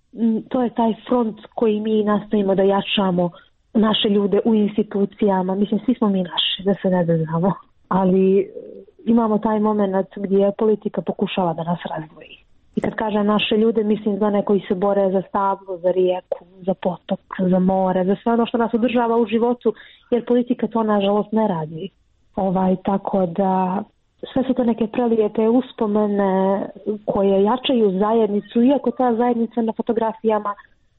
to je taj front koji mi nastavimo da jačamo naše ljude u institucijama. Mislim, svi smo mi naši, da se ne znamo. Ali imamo taj moment gdje politika pokušava da nas razdvoji. I kad kažem naše ljude, mislim za one koji se bore za stablo, za rijeku, za potok, za more, za sve ono što nas održava u životu, jer politika to nažalost ne radi. Ovaj, tako da sve su to neke prelijepe uspomene koje jačaju zajednicu, iako ta zajednica na fotografijama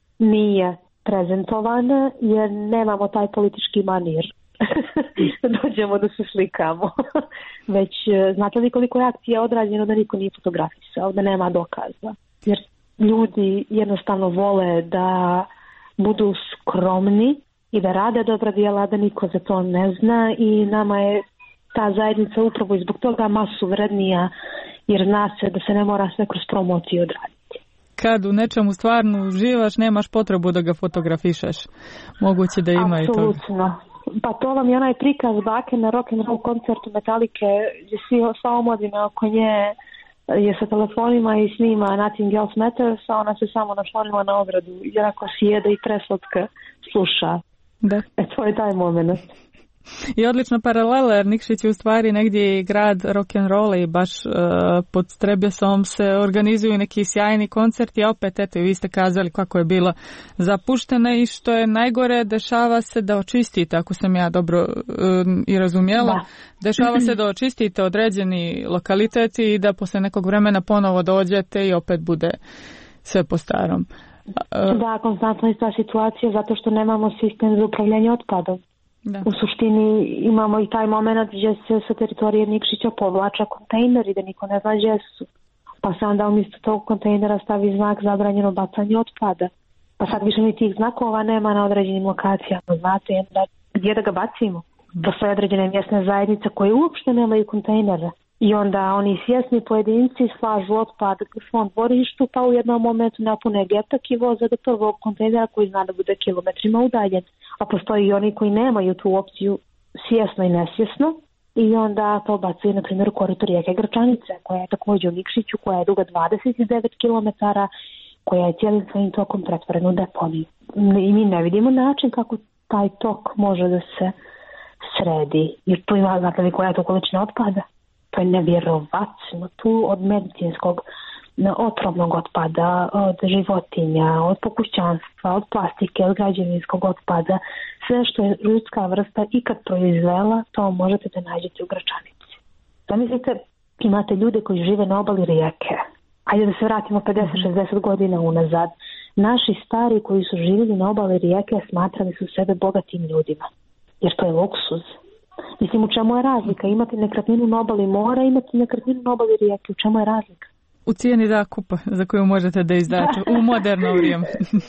nije prezentovana, jer nemamo taj politički manir. Dođemo da se slikamo. Već znate li koliko je akcija odrađeno da niko nije fotografisao, da nema dokaza. Jer ljudi jednostavno vole da budu skromni i da rade dobra djela, da niko za to ne zna i nama je ta zajednica upravo i zbog toga masu vrednija, jer zna se da se ne mora sve kroz promociju odraditi. Kad u nečemu stvarno uživaš, nemaš potrebu da ga fotografišeš. Moguće da ima i to. Apsolutno. Pa to vam je onaj prikaz bake na rock and roll koncertu Metalike, gdje svi sva omladina oko nje je sa telefonima i snima Nothing Else Matters, a ona se samo naslonila na ogradu, jer ako sjede i preslatka sluša. Da. E, to je taj moment. I odlična paralela, jer Nikšić je u stvari negdje grad rock'n'rolla i baš uh, pod Trebjesom se organizuju neki sjajni koncerti, a opet eto i vi ste kazali kako je bila zapuštena i što je najgore, dešava se da očistite, ako sam ja dobro uh, i razumjela, da. Dešava se da očistite određeni lokaliteti i da poslije nekog vremena ponovo dođete i opet bude sve po starom. Uh, da, konstantno je ta situacija zato što nemamo sistem za upravljanje otpadom. Da. U suštini imamo i taj moment gdje se sa teritorije Nikšića povlača kontejneri da niko ne zna gdje su. Pa se onda umjesto tog kontejnera stavi znak zabranjeno bacanje otpada. Pa sad više ni tih znakova nema na određenim lokacijama. Znate da, gdje da ga bacimo? Postoje određene mjesne zajednice koje uopšte nemaju kontejnere. I onda oni svjesni pojedinci slažu otpad u svom dvorištu pa u jednom momentu napune getak i voze do prvog kontejnera koji zna da bude kilometrima udaljen. A postoji i oni koji nemaju tu opciju svjesno i nesvjesno i onda to bacuje, na primjer, u korito rijeke Gračanice, koja je također u Nikšiću, koja je duga dvadeset devet kilometara, koja je cijelim svojim tokom pretvorena u deponiju. I mi ne vidimo način kako taj tok može da se sredi, jer tu ima, znate li koja je to količina otpada? To je nevjerovatno. Tu od medicinskog, otrovnog otpada, od životinja, od pokućanstva, od plastike, od građevinskog otpada, sve što je ljudska vrsta ikad proizvela, to možete da nađete u Gračanici. Zamislite, imate ljude koji žive na obali rijeke. Ajde da se vratimo pedeset šezdeset godina unazad. Naši stari koji su živjeli na obali rijeke smatrali su sebe bogatim ljudima, jer to je luksuz. Mislim, u čemu je razlika? Imate nekretninu na obali mora, imate nekretninu na obali rijeke. U čemu je razlika? U cijeni zakupa za koju možete da izdate u moderno vrijeme.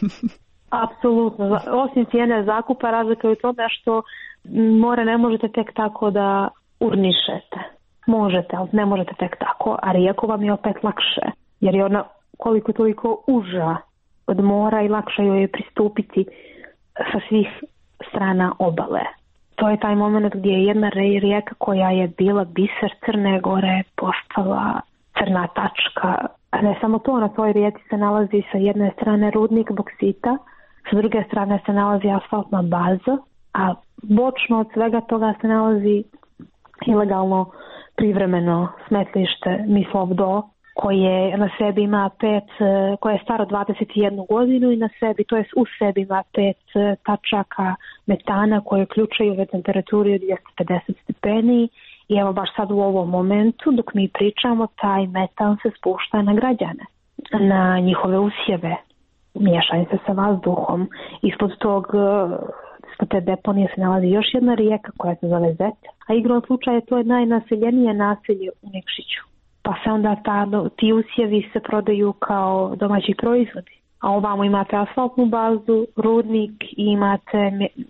Apsolutno. Osim cijene zakupa, razlika je u tome što more ne možete tek tako da urnišete. Možete, ali ne možete tek tako. A rijeku vam je opet lakše. Jer je ona koliko toliko uža od mora i lakše joj je pristupiti sa svih strana obale. To je taj moment gdje je jedna rijeka koja je bila biser Crne Gore postala crna tačka. A ne samo to, na toj rijeci se nalazi sa jedne strane rudnik boksita, sa druge strane se nalazi asfaltna baza, a bočno od svega toga se nalazi ilegalno privremeno smetlište Mislov do, koje na sebi ima pet, koje je staro dvadeset jednu godinu i na sebi, to je u sebi ima pet tačaka metana koje uključuju ove temperaturi od dvjesto pedeset stepeni i evo baš sad u ovom momentu dok mi pričamo taj metan se spušta na građane, na njihove usjeve, miješanje se sa vazduhom. Ispod tog, ispod te deponije se nalazi još jedna rijeka koja se zove Zet, a igrom slučaja to je najnaseljenije naselje u Nikšiću. Pa se onda ta, ti usjevi se prodaju kao domaći proizvodi. A ovamo imate asfaltnu bazu, rudnik i imate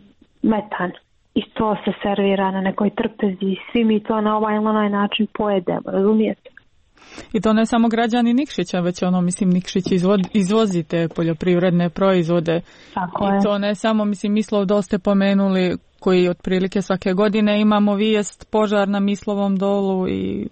metan. I to se servira na nekoj trpezi. Svi mi to na ovaj ili onaj način pojedemo, razumijete? I to ne samo građani Nikšića, već ono, mislim, Nikšić izvo, izvozite poljoprivredne proizvode. Tako I je. to ne samo, mislim, Mislov do ste pomenuli, koji otprilike svake godine imamo vijest požar na Mislovom dolu i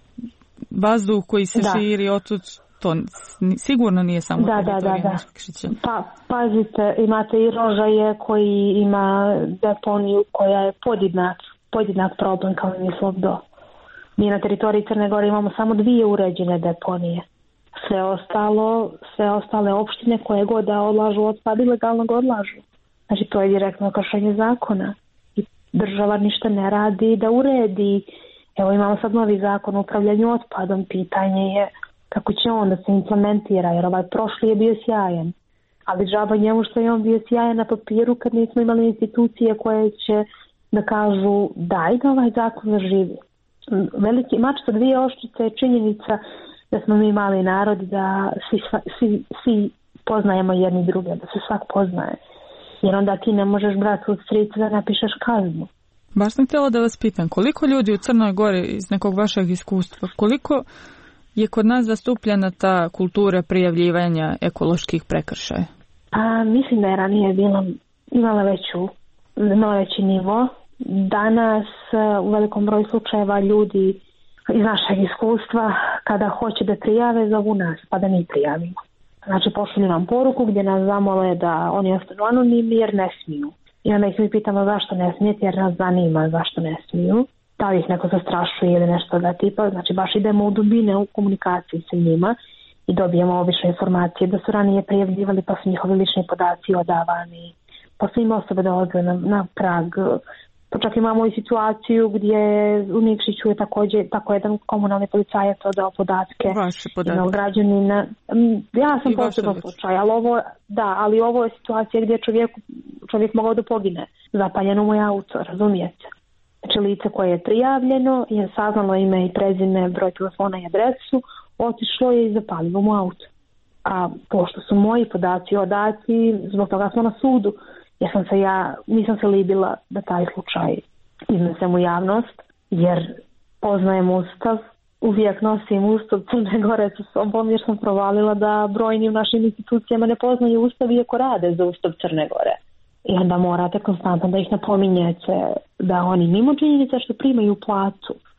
vazduh koji se da. širi otud, to sigurno nije samo da, da, da, da. Nikšića. Pa, pazite, imate i Rožaje koji ima deponiju koja je podjednak, podjednak problem kao Mislov do. Mi na teritoriji Crne Gore imamo samo dvije uređene deponije. Sve ostalo, sve ostale opštine koje god da odlažu otpad ilegalno ga odlažu. Znači to je direktno kršenje zakona. I država ništa ne radi da uredi. Evo imamo sad novi zakon o upravljanju otpadom. Pitanje je kako će on da se implementira, jer ovaj prošli je bio sjajan. Ali džaba njemu što je on bio sjajan na papiru kad nismo imali institucije koje će da kažu daj da ovaj zakon zaživi. Veliki mač sa dvije oštrice je činjenica da smo mi mali narod, da svi, svi, svi poznajemo jedni druge, da se svak poznaje. Jer onda ti ne možeš brati u stricu da napišeš kaznu. Baš sam htjela da vas pitam, koliko ljudi u Crnoj Gori iz nekog vašeg iskustva, koliko je kod nas zastupljena ta kultura prijavljivanja ekoloških prekršaja? A, mislim da je ranije bila, imala veću, imala veći nivo. Danas u velikom broju slučajeva ljudi iz našeg iskustva kada hoće da prijave zovu nas pa da mi prijavimo. Znači pošalju nam poruku gdje nas zamole da oni ostanu anonimni jer ne smiju. I onda ih mi pitamo zašto ne smijete jer nas zanima zašto ne smiju. Da li ih neko zastrašuje ili nešto da tipa. Znači baš idemo u dubine u komunikaciji sa njima i dobijemo obične informacije da su ranije prijavljivali pa su njihovi lični podaci odavani. Pa su im osobe dolaze na, na prag. Pa čak imamo i situaciju gdje u Nikšiću je također tako jedan komunalni policajac odao podatke jednog građanina. Ja sam posebno slučaj, ali ovo, da, ali ovo je situacija gdje čovjek, čovjek mogao da pogine. Zapaljeno mu je auto, razumijete? Znači lice koje je prijavljeno je saznalo ime i prezime, broj telefona i adresu, otišlo je i zapalilo mu auto. A pošto su moji podaci odati, zbog toga smo na sudu. Ja sam se ja, nisam se libila da taj slučaj iznesem u javnost, jer poznajem Ustav, uvijek nosim Ustav Crne Gore sa sobom, jer sam provalila da brojni u našim institucijama ne poznaju Ustav iako rade za Ustav Crne Gore. I onda morate konstantno da ih napominjete da oni mimo činjenica što primaju platu,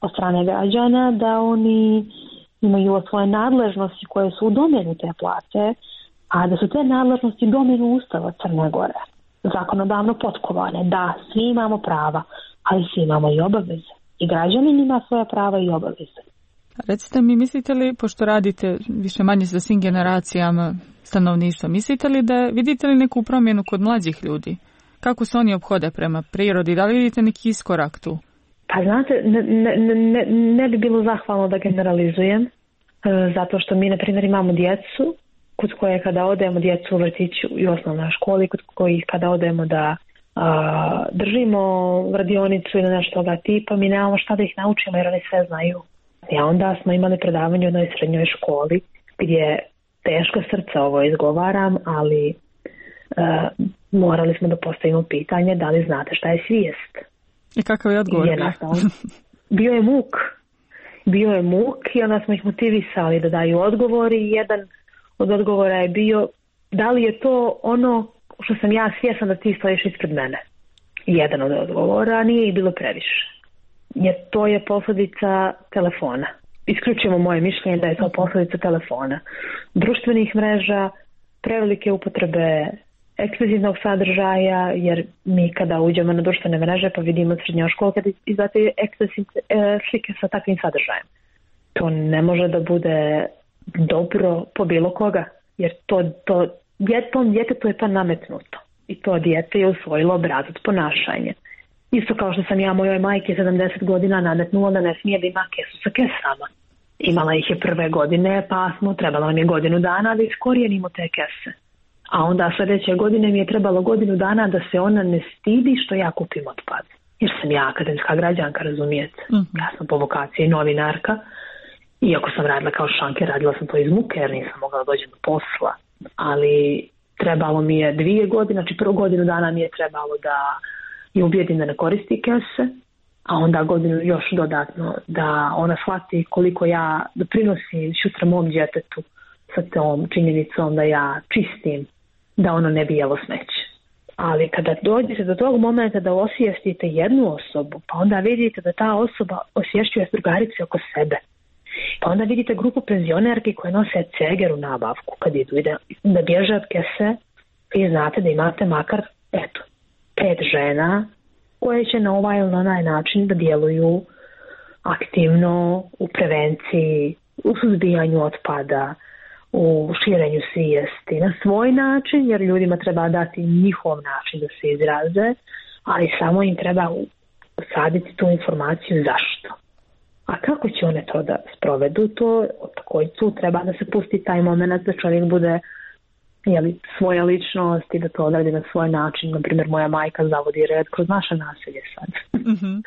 od strane građana, da oni imaju svoje nadležnosti koje su u domenu te plate, a da su te nadležnosti u domenu Ustava Crne Gore, zakonodavno potkovane. Da, svi imamo prava, ali svi imamo i obaveze. I građanin ima svoja prava i obaveze. Recite mi, mislite li, pošto radite više manje sa svim generacijama stanovništva, mislite li da vidite li neku promjenu kod mlađih ljudi? Kako se oni ophode prema prirodi? Da li vidite neki iskorak tu? Pa znate, ne, ne, ne, ne bi bilo zahvalno da generalizujem, zato što mi, na primjer, imamo djecu kod koje kada odemo djecu u vrtiću i osnovnoj školi, kod kojih kada odemo da a, držimo radionicu ili nešto toga tipa, mi nemamo šta da ih naučimo jer oni sve znaju. I onda smo imali predavanje u jednoj srednjoj školi gdje teško srce ovo izgovaram, ali a, morali smo da postavimo pitanje da li znate šta je svijest. I kakav je odgovor? Je bio je muk. Bio je muk i onda smo ih motivisali da daju odgovor i jedan od odgovora je bio da li je to ono što sam ja svjesna da ti stojiš ispred mene. Jedan od odgovora, nije ih bilo previše. Jer to je posljedica telefona. Isključivo moje mišljenje da je to posljedica telefona. Društvenih mreža, prevelike upotrebe ekskluzivnog sadržaja, jer mi kada uđemo na društvene mreže pa vidimo srednjoškolke kada izbacaju ekskluzivne slike sa takvim sadržajem. To ne može da bude dobro po bilo koga, jer to, to tom djetetu je to nametnuto i to dijete je usvojilo obrazac ponašanja. Isto kao što sam ja mojoj majke sedamdeset godina nametnula da ne smije da ima kesu sa kesama. Imala ih je prve godine, pa smo trebalo nam je godinu dana da iskorijenimo te kese. A onda sljedeće godine mi je trebalo godinu dana da se ona ne stidi što ja kupim otpad. Jer sam ja akademska građanka, razumijete. Mm-hmm. Ja sam po vokaciji novinarka. Iako sam radila kao šanker, radila sam to iz muke jer nisam mogla doći do posla. Ali trebalo mi je dvije godine, znači prvu godinu dana mi je trebalo da je ubijedim da ne koristi kese, a onda godinu još dodatno da ona shvati koliko ja doprinosim sutra mom djetetu sa tom činjenicom da ja čistim, da ono ne bi jelo smeće. Ali kada dođete do tog momenta da osvijestite jednu osobu, pa onda vidite da ta osoba osvješćuje drugarice oko sebe, pa onda vidite grupu penzionerki koje nose ceger u nabavku kad idu i da, da bježe od kese, vi znate da imate makar eto, pet žena koje će na ovaj ili na onaj način da djeluju aktivno u prevenciji, u suzbijanju otpada, u širenju svijesti na svoj način, jer ljudima treba dati njihov način da se izraze, ali samo im treba usaditi tu informaciju zašto. A kako će one to da sprovedu, to također tu treba da se pusti taj moment da čovjek bude jeli, svoja ličnost i da to odradi na svoj način. Naprimjer, moja majka zavodi red kroz naše naselje sad. Mm-hmm.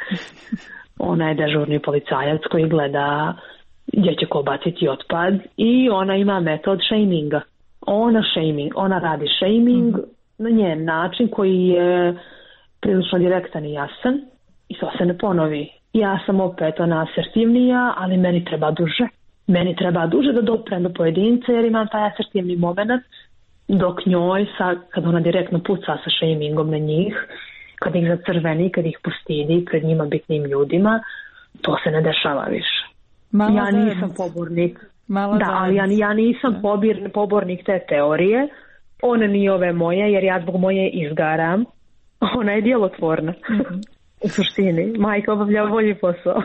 Ona je dežurni policajac koji gleda gdje će ko baciti otpad i ona ima metod shaminga. Ona shaming, ona radi shaming mm-hmm. na njen način koji je prilično direktan i jasan i to se ne ponovi. Ja sam opet ona asertivnija, ali meni treba duže. Meni treba duže da doprem do pojedinca jer imam taj asertivni moment, dok njoj, sa, kad ona direktno puca sa shamingom na njih, kad ih zacrveni, kad ih postidi pred njima bitnim ljudima, to se ne dešava više. Mala ja nisam zajednica. Pobornik. Mala da, ali ja, ja nisam pobir, pobornik te teorije. Ona nije ove moje, jer ja zbog moje izgaram. Ona je djelotvorna. Mm-hmm. U suštini, majka obavlja bolji posao.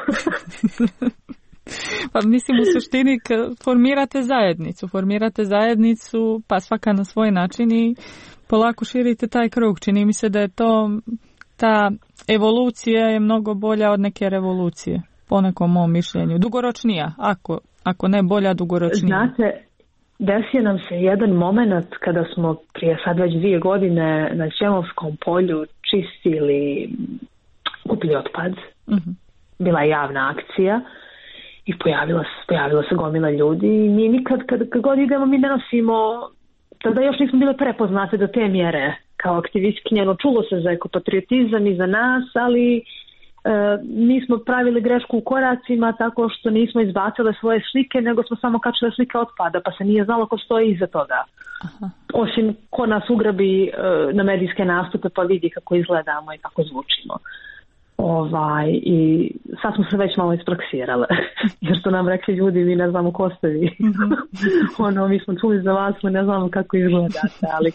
Pa mislim u suštini formirate zajednicu, formirate zajednicu pa svaka na svoj način i polako širite taj krug. Čini mi se da je to, ta evolucija je mnogo bolja od neke revolucije, po nekom mom mišljenju. Dugoročnija, ako, ako ne bolja, dugoročnija. Znate, desio nam se jedan moment kada smo prije sad već dvije godine na Ćemovskom polju čistili kupili otpad. Uh-huh. Bila je javna akcija i pojavila se, pojavila se gomila ljudi i mi nikad kad, kad god idemo mi ne nosimo, tada još nismo bile prepoznate do te mjere kao aktivistkinje, no čulo se za ekopatriotizam i za nas, ali e, nismo pravili grešku u koracima tako što nismo izbacile svoje slike, nego smo samo kačile slike otpada, pa se nije znalo ko stoji iza toga. Aha. Osim ko nas ugrabi e, na medijske nastupe pa vidi kako izgledamo i kako zvučimo. Ovaj, i sad smo se već malo ispraksirale, jer su nam rekli ljudi, mi ne znamo ko ste vi. Mm-hmm. ono, mi smo čuli za vas, mi ne znamo kako izgledate, ali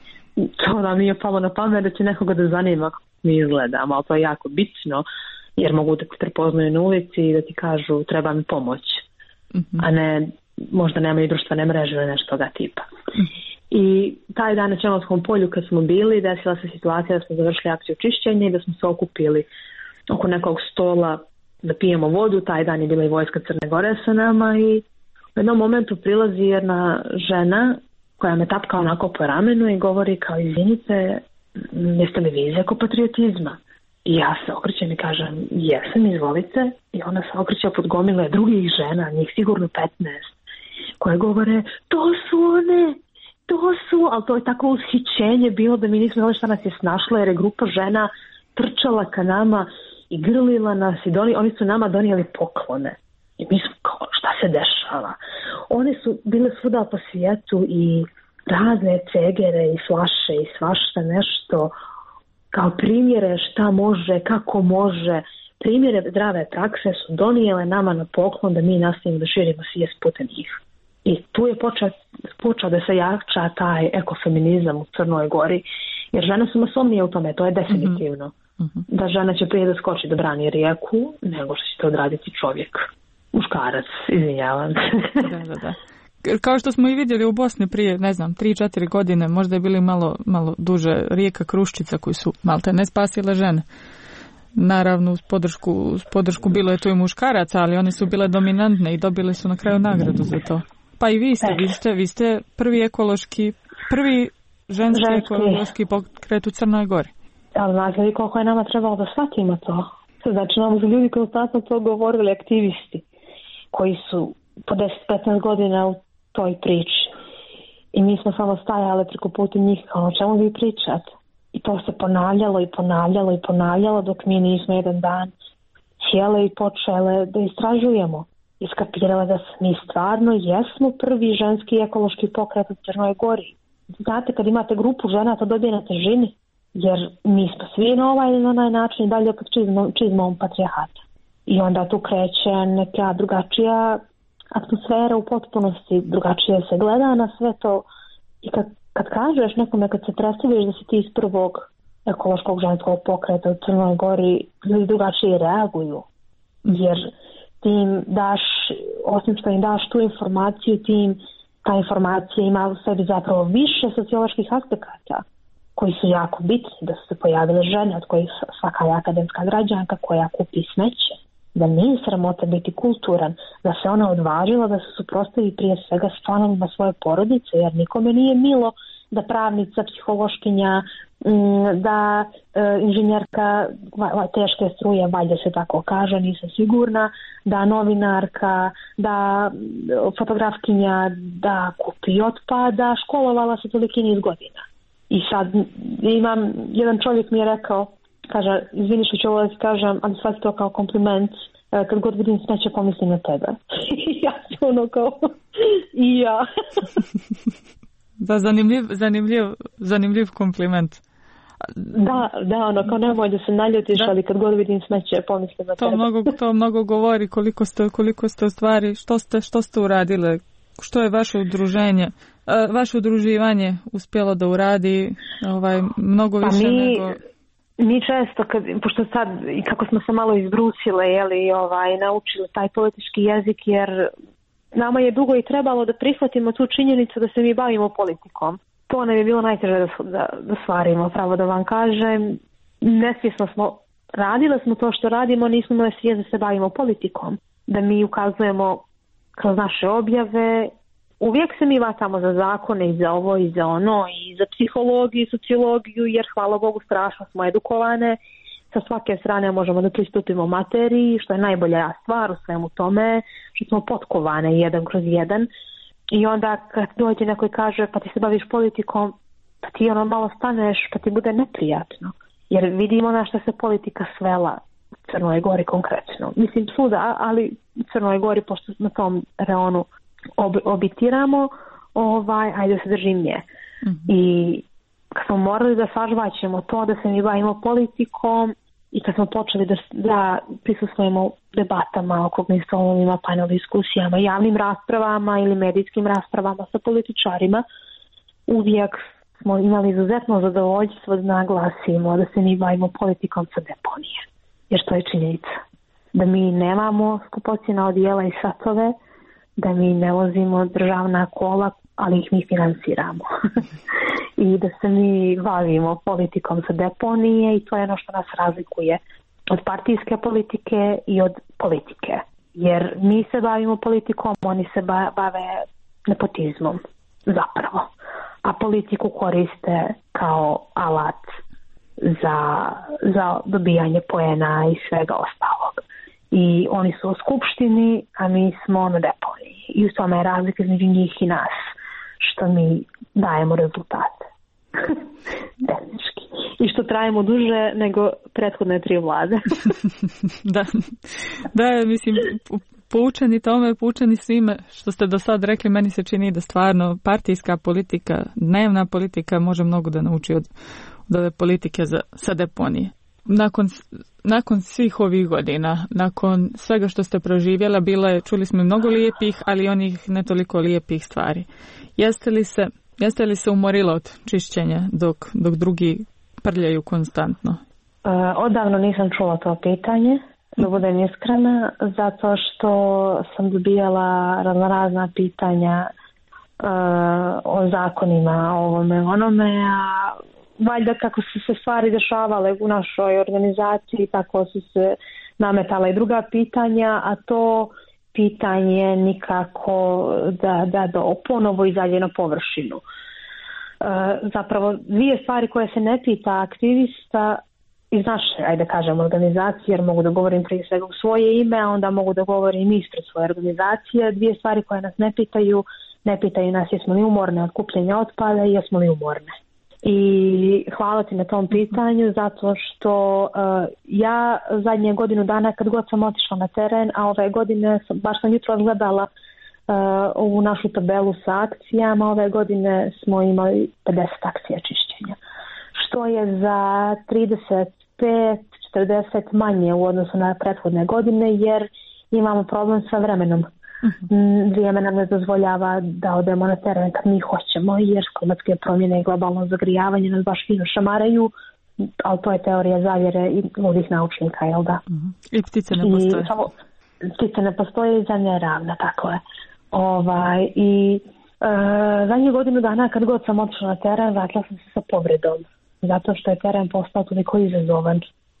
to nam nije palo na pamet da će nekoga da zanima kako mi izgledamo, ali to je jako bitno, jer mogu da te prepoznaju na ulici i da ti kažu treba mi pomoć, mm-hmm. a ne možda nemaju društvene mreže ili nešto toga tipa. Mm-hmm. I taj dan na Černovskom polju kad smo bili, desila se situacija da smo završili akciju čišćenja i da smo se okupili oko nekog stola da pijemo vodu. Taj dan je bila i vojska Crne Gore sa nama i u jednom momentu prilazi jedna žena koja me tapka onako po ramenu i govori kao izvinite, jeste li vi iz ekopatriotizma? I ja se okrećem i kažem jesam, izvolite. I ona se okreće pod gomile drugih žena, njih sigurno petnaest, koje govore to su one, to su, ali to je tako ushićenje bilo da mi nismo znali šta nas je snašlo jer je grupa žena trčala ka nama i grlila nas i doni, oni su nama donijeli poklone. I mi smo kao, šta se dešava? One su bile svuda po svijetu i razne cegere i flaše i svašta nešto kao primjere šta može, kako može. Primjere zdrave prakse su donijele nama na poklon da mi nastavimo da širimo svijest putem njih. I tu je počeo, počeo da se jača taj ekofeminizam u Crnoj Gori, jer žene su masovnije u tome, to je definitivno. Mm-hmm. Da žena će prije da skoči da brani rijeku, nego što će to odraditi čovjek. Muškarac, izvinjavam. Da, da, da. Kao što smo i vidjeli u Bosni prije, ne znam, tri četiri godine, možda je bili malo, malo duže, rijeka Kruščica koji su malte ne spasile žene. Naravno, uz podršku, uz podršku bilo je tu i muškaraca, ali one su bile dominantne i dobili su na kraju nagradu za to. Pa i vi ste, vi ste, vi ste prvi ekološki, prvi ženski, ženski. ekološki pokret u Crnoj Gori. Ali znate li koliko je nama trebalo da shvatimo to? Znači, nam su ljudi konstantno to govorili, aktivisti, koji su po deset petnaest godina u toj priči. I mi smo samo stajali preko puta njih, kao o čemu vi pričate? I to se ponavljalo i ponavljalo i ponavljalo dok mi nismo jedan dan sjele i počele da istražujemo. Iskapirale da mi stvarno jesmo prvi ženski ekološki pokret u Crnoj Gori. Znate, kad imate grupu žena, to dobije na težini. Jer mi smo svi na ovaj ili na onaj način dalje pod čizmom, čizmom patrijahata. I onda tu kreće neka drugačija atmosfera u potpunosti, drugačije se gleda na sve to. I kad, kad kažeš nekome, kad se predstaviš da si ti iz prvog ekološkog ženskog pokreta u Crnoj Gori, ljudi drugačije reaguju. Jer ti im daš, osim što im daš tu informaciju, ti im ta informacija ima u sebi zapravo više socioloških aspekata koji su jako bitni, da su se pojavile žene od kojih svaka je akademska građanka koja kupi smeće, da nije sramota biti kulturan, da se ona odvažila da se suprotstavi prije svega s članovima svoje porodice, jer nikome nije milo da pravnica, psihološkinja, da e, inženjerka teške struje, valjda se tako kaže, nisam sigurna, da novinarka, da fotografkinja, da kupi otpad, da školovala se toliki niz godina. I sad imam, jedan čovjek mi je rekao, kaže, izvini što ću ovo da ti kažem, ali shvati to kao kompliment, kad god vidim smeće pomislim na tebe. I ja sam ono kao, i ja. Da, zanimljiv, zanimljiv, zanimljiv kompliment. Da, da, ono kao nemoj da se naljutiš, da. Ali kad god vidim smeće pomislim na to tebe. Mnogo, to mnogo govori koliko ste, koliko ste u stvari, što ste, što ste uradile, što je vaše udruženje, vaše udruživanje uspjelo da uradi ovaj, mnogo više pa mi, nego... Mi često, kad, pošto sad i kako smo se malo izbrusile, jeli, ovaj, naučili taj politički jezik, jer nama je dugo i trebalo da prihvatimo tu činjenicu da se mi bavimo politikom. To nam je bilo najteže da, da, da stvarimo, pravo da vam kažem. Nesvjesno smo, radile smo to što radimo, nismo imali svijest da se bavimo politikom. Da mi ukazujemo kroz naše objave. Uvijek se mi vatamo za zakone i za ovo i za ono i za psihologiju i sociologiju, jer hvala Bogu strašno smo edukovane. Sa svake strane možemo da pristupimo materiji, što je najbolja stvar u svemu tome, što smo potkovane jedan kroz jedan. I onda kad dođe neko i kaže pa ti se baviš politikom, pa ti ono malo staneš, pa ti bude neprijatno. Jer vidimo na što se politika svela u Crnoj Gori konkretno. Mislim svuda, ali u Crnoj Gori, pošto na tom reonu ob, obitiramo, ovaj, ajde da se držim nje. Mm-hmm. I kad smo morali da sažvaćemo to da se mi bavimo politikom i kad smo počeli da, da prisustvujemo debatama, okruglim stolovima, panel diskusijama, javnim raspravama ili medijskim raspravama sa političarima, uvijek smo imali izuzetno zadovoljstvo da naglasimo da se mi bavimo politikom sa deponije. Jer to je činjenica. Da mi nemamo skupocjena odijela i satove, da mi ne vozimo državna kola, ali ih mi financiramo. I da se mi bavimo politikom sa deponije i to je ono što nas razlikuje od partijske politike i od politike. Jer mi se bavimo politikom, oni se bave nepotizmom zapravo. A politiku koriste kao alat za, za dobijanje poena i svega ostalog. I oni su u skupštini, a mi smo na deponiji. I u tome je razlika između njih i nas, što mi dajemo rezultate. Tehnički. I što trajemo duže nego prethodne tri vlade. da, da, mislim, poučeni tome, poučeni svime što ste do sad rekli, meni se čini da stvarno partijska politika, dnevna politika može mnogo da nauči od, od ove politike za, sa deponije. Nakon, nakon svih ovih godina, nakon svega što ste proživjela, bilo je, čuli smo mnogo lijepih, ali onih ne toliko lijepih stvari. Jeste li se, jeste li se umorila od čišćenja dok, dok drugi prljaju konstantno? Uh, odavno nisam čula to pitanje, da budem iskrena, zato što sam dobijala razna pitanja uh, o zakonima, o ovome, onome, a valjda kako su se stvari dešavale u našoj organizaciji, tako su se nametala i druga pitanja, a to pitanje nikako da, da, da ponovo izađe na površinu. E, zapravo dvije stvari koje se ne pita aktivista iz naše, ajde kažem, organizacije, jer mogu da govorim prije svega u svoje ime, a onda mogu da govorim ispred svoje organizacije. Dvije stvari koje nas ne pitaju, ne pitaju nas jesmo li umorne od kupljenja otpada i jesmo li umorne. I hvala ti na tom pitanju zato što uh, ja zadnje godinu dana kad god sam otišla na teren, a ove godine sam, baš sam jutro gledala uh, ovu našu tabelu sa akcijama, ove godine smo imali pedeset akcija čišćenja, što je za trideset pet do četrdeset manje u odnosu na prethodne godine jer imamo problem sa vremenom. Uh-huh. Vrijeme nam ne dozvoljava da odemo na teren kad mi hoćemo jer klimatske promjene i globalno zagrijavanje nas baš fino šamaraju, ali to je teorija zavjere i ludih naučnika, jel da? Uh-huh. I ptice ne postoje. I, samo, ptice ne postoje i zemlja je ravna, tako je. Ovaj, I e, zadnje godinu dana kad god sam otišla na teren, vratila sam se sa povredom, zato što je teren postao toliko izazovan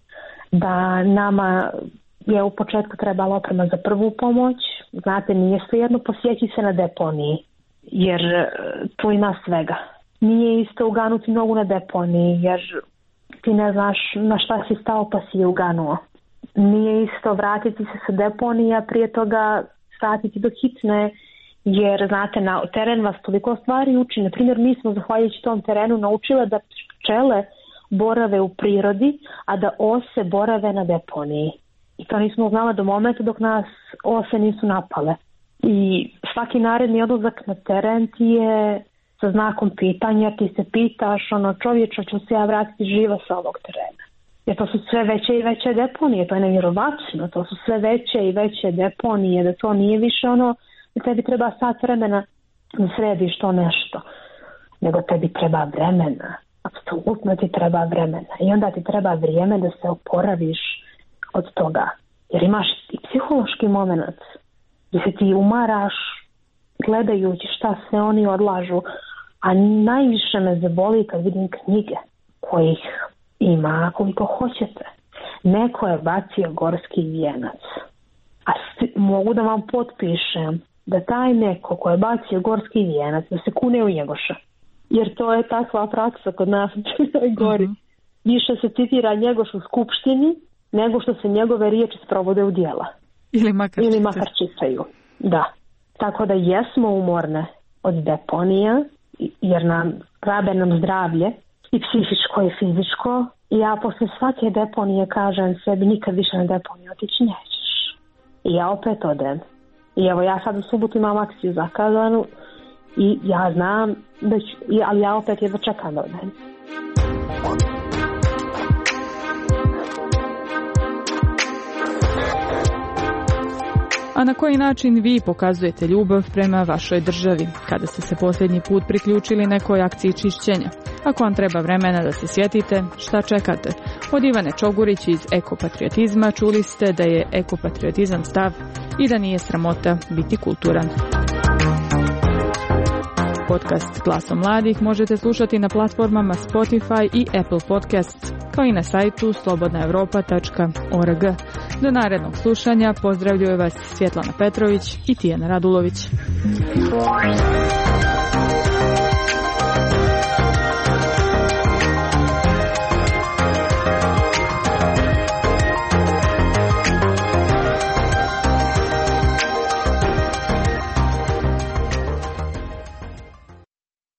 da nama je u početku trebala oprema za prvu pomoć. Znate, nije svejedno posjeći se na deponiji, jer tu ima svega. Nije isto uganuti nogu na deponiji, jer ti ne znaš na šta si stao pa si je uganuo. Nije isto vratiti se sa deponija, prije toga statiti do hitne, jer znate, na teren vas toliko stvari uči. Na primjer, mi smo zahvaljujući tom terenu naučile da pčele borave u prirodi, a da ose borave na deponiji. I to nismo znala do momenta dok nas ose nisu napale. I svaki naredni odlazak na teren ti je sa znakom pitanja, ti se pitaš, ono, čovječa, ću se ja vratiti živa sa ovog terena. Jer to su sve veće i veće deponije, to je nevjerovatno, to su sve veće i veće deponije, da to nije više ono, da tebi treba sat vremena da središ to nešto, nego tebi treba vremena, apsolutno ti treba vremena i onda ti treba vrijeme da se oporaviš od toga, jer imaš i psihološki moment gdje se ti umaraš gledajući šta sve oni odlažu, a najviše me zaboli kad vidim knjige kojih ima koliko hoćete. Neko je bacio gorski vijenac, a mogu da vam potpišem da taj neko ko je bacio gorski vijenac da se kune u Njegoša, jer to je takva praksa kod nas u Crnoj Gori. Uh-huh. Više se citira Njegoš u skupštini nego što se njegove riječi sprovode u djela. Ili makar, Ili makar čitaju. Da. Tako da jesmo umorne od deponija, jer nam rabe nam zdravlje i psihičko i fizičko. I ja posle svake deponije kažem sebi nikad više na deponiju otići nećeš. I ja opet odem. I evo ja sad u subotu imam akciju zakazanu i ja znam da ću, ali ja opet jedva čekam da odem. A na koji način vi pokazujete ljubav prema vašoj državi, kada ste se posljednji put priključili nekoj akciji čišćenja? Ako vam treba vremena da se sjetite, šta čekate? Od Ivane Čogurić iz Ekopatriotizma čuli ste da je ekopatriotizam stav i da nije sramota biti kulturan. Podcast Glasom mladih možete slušati na platformama Spotify i Apple Podcasts, kao i na sajtu slobodna europa tačka org. Do narednog slušanja pozdravljuje vas Svjetlana Petrović i Tijana Radulović.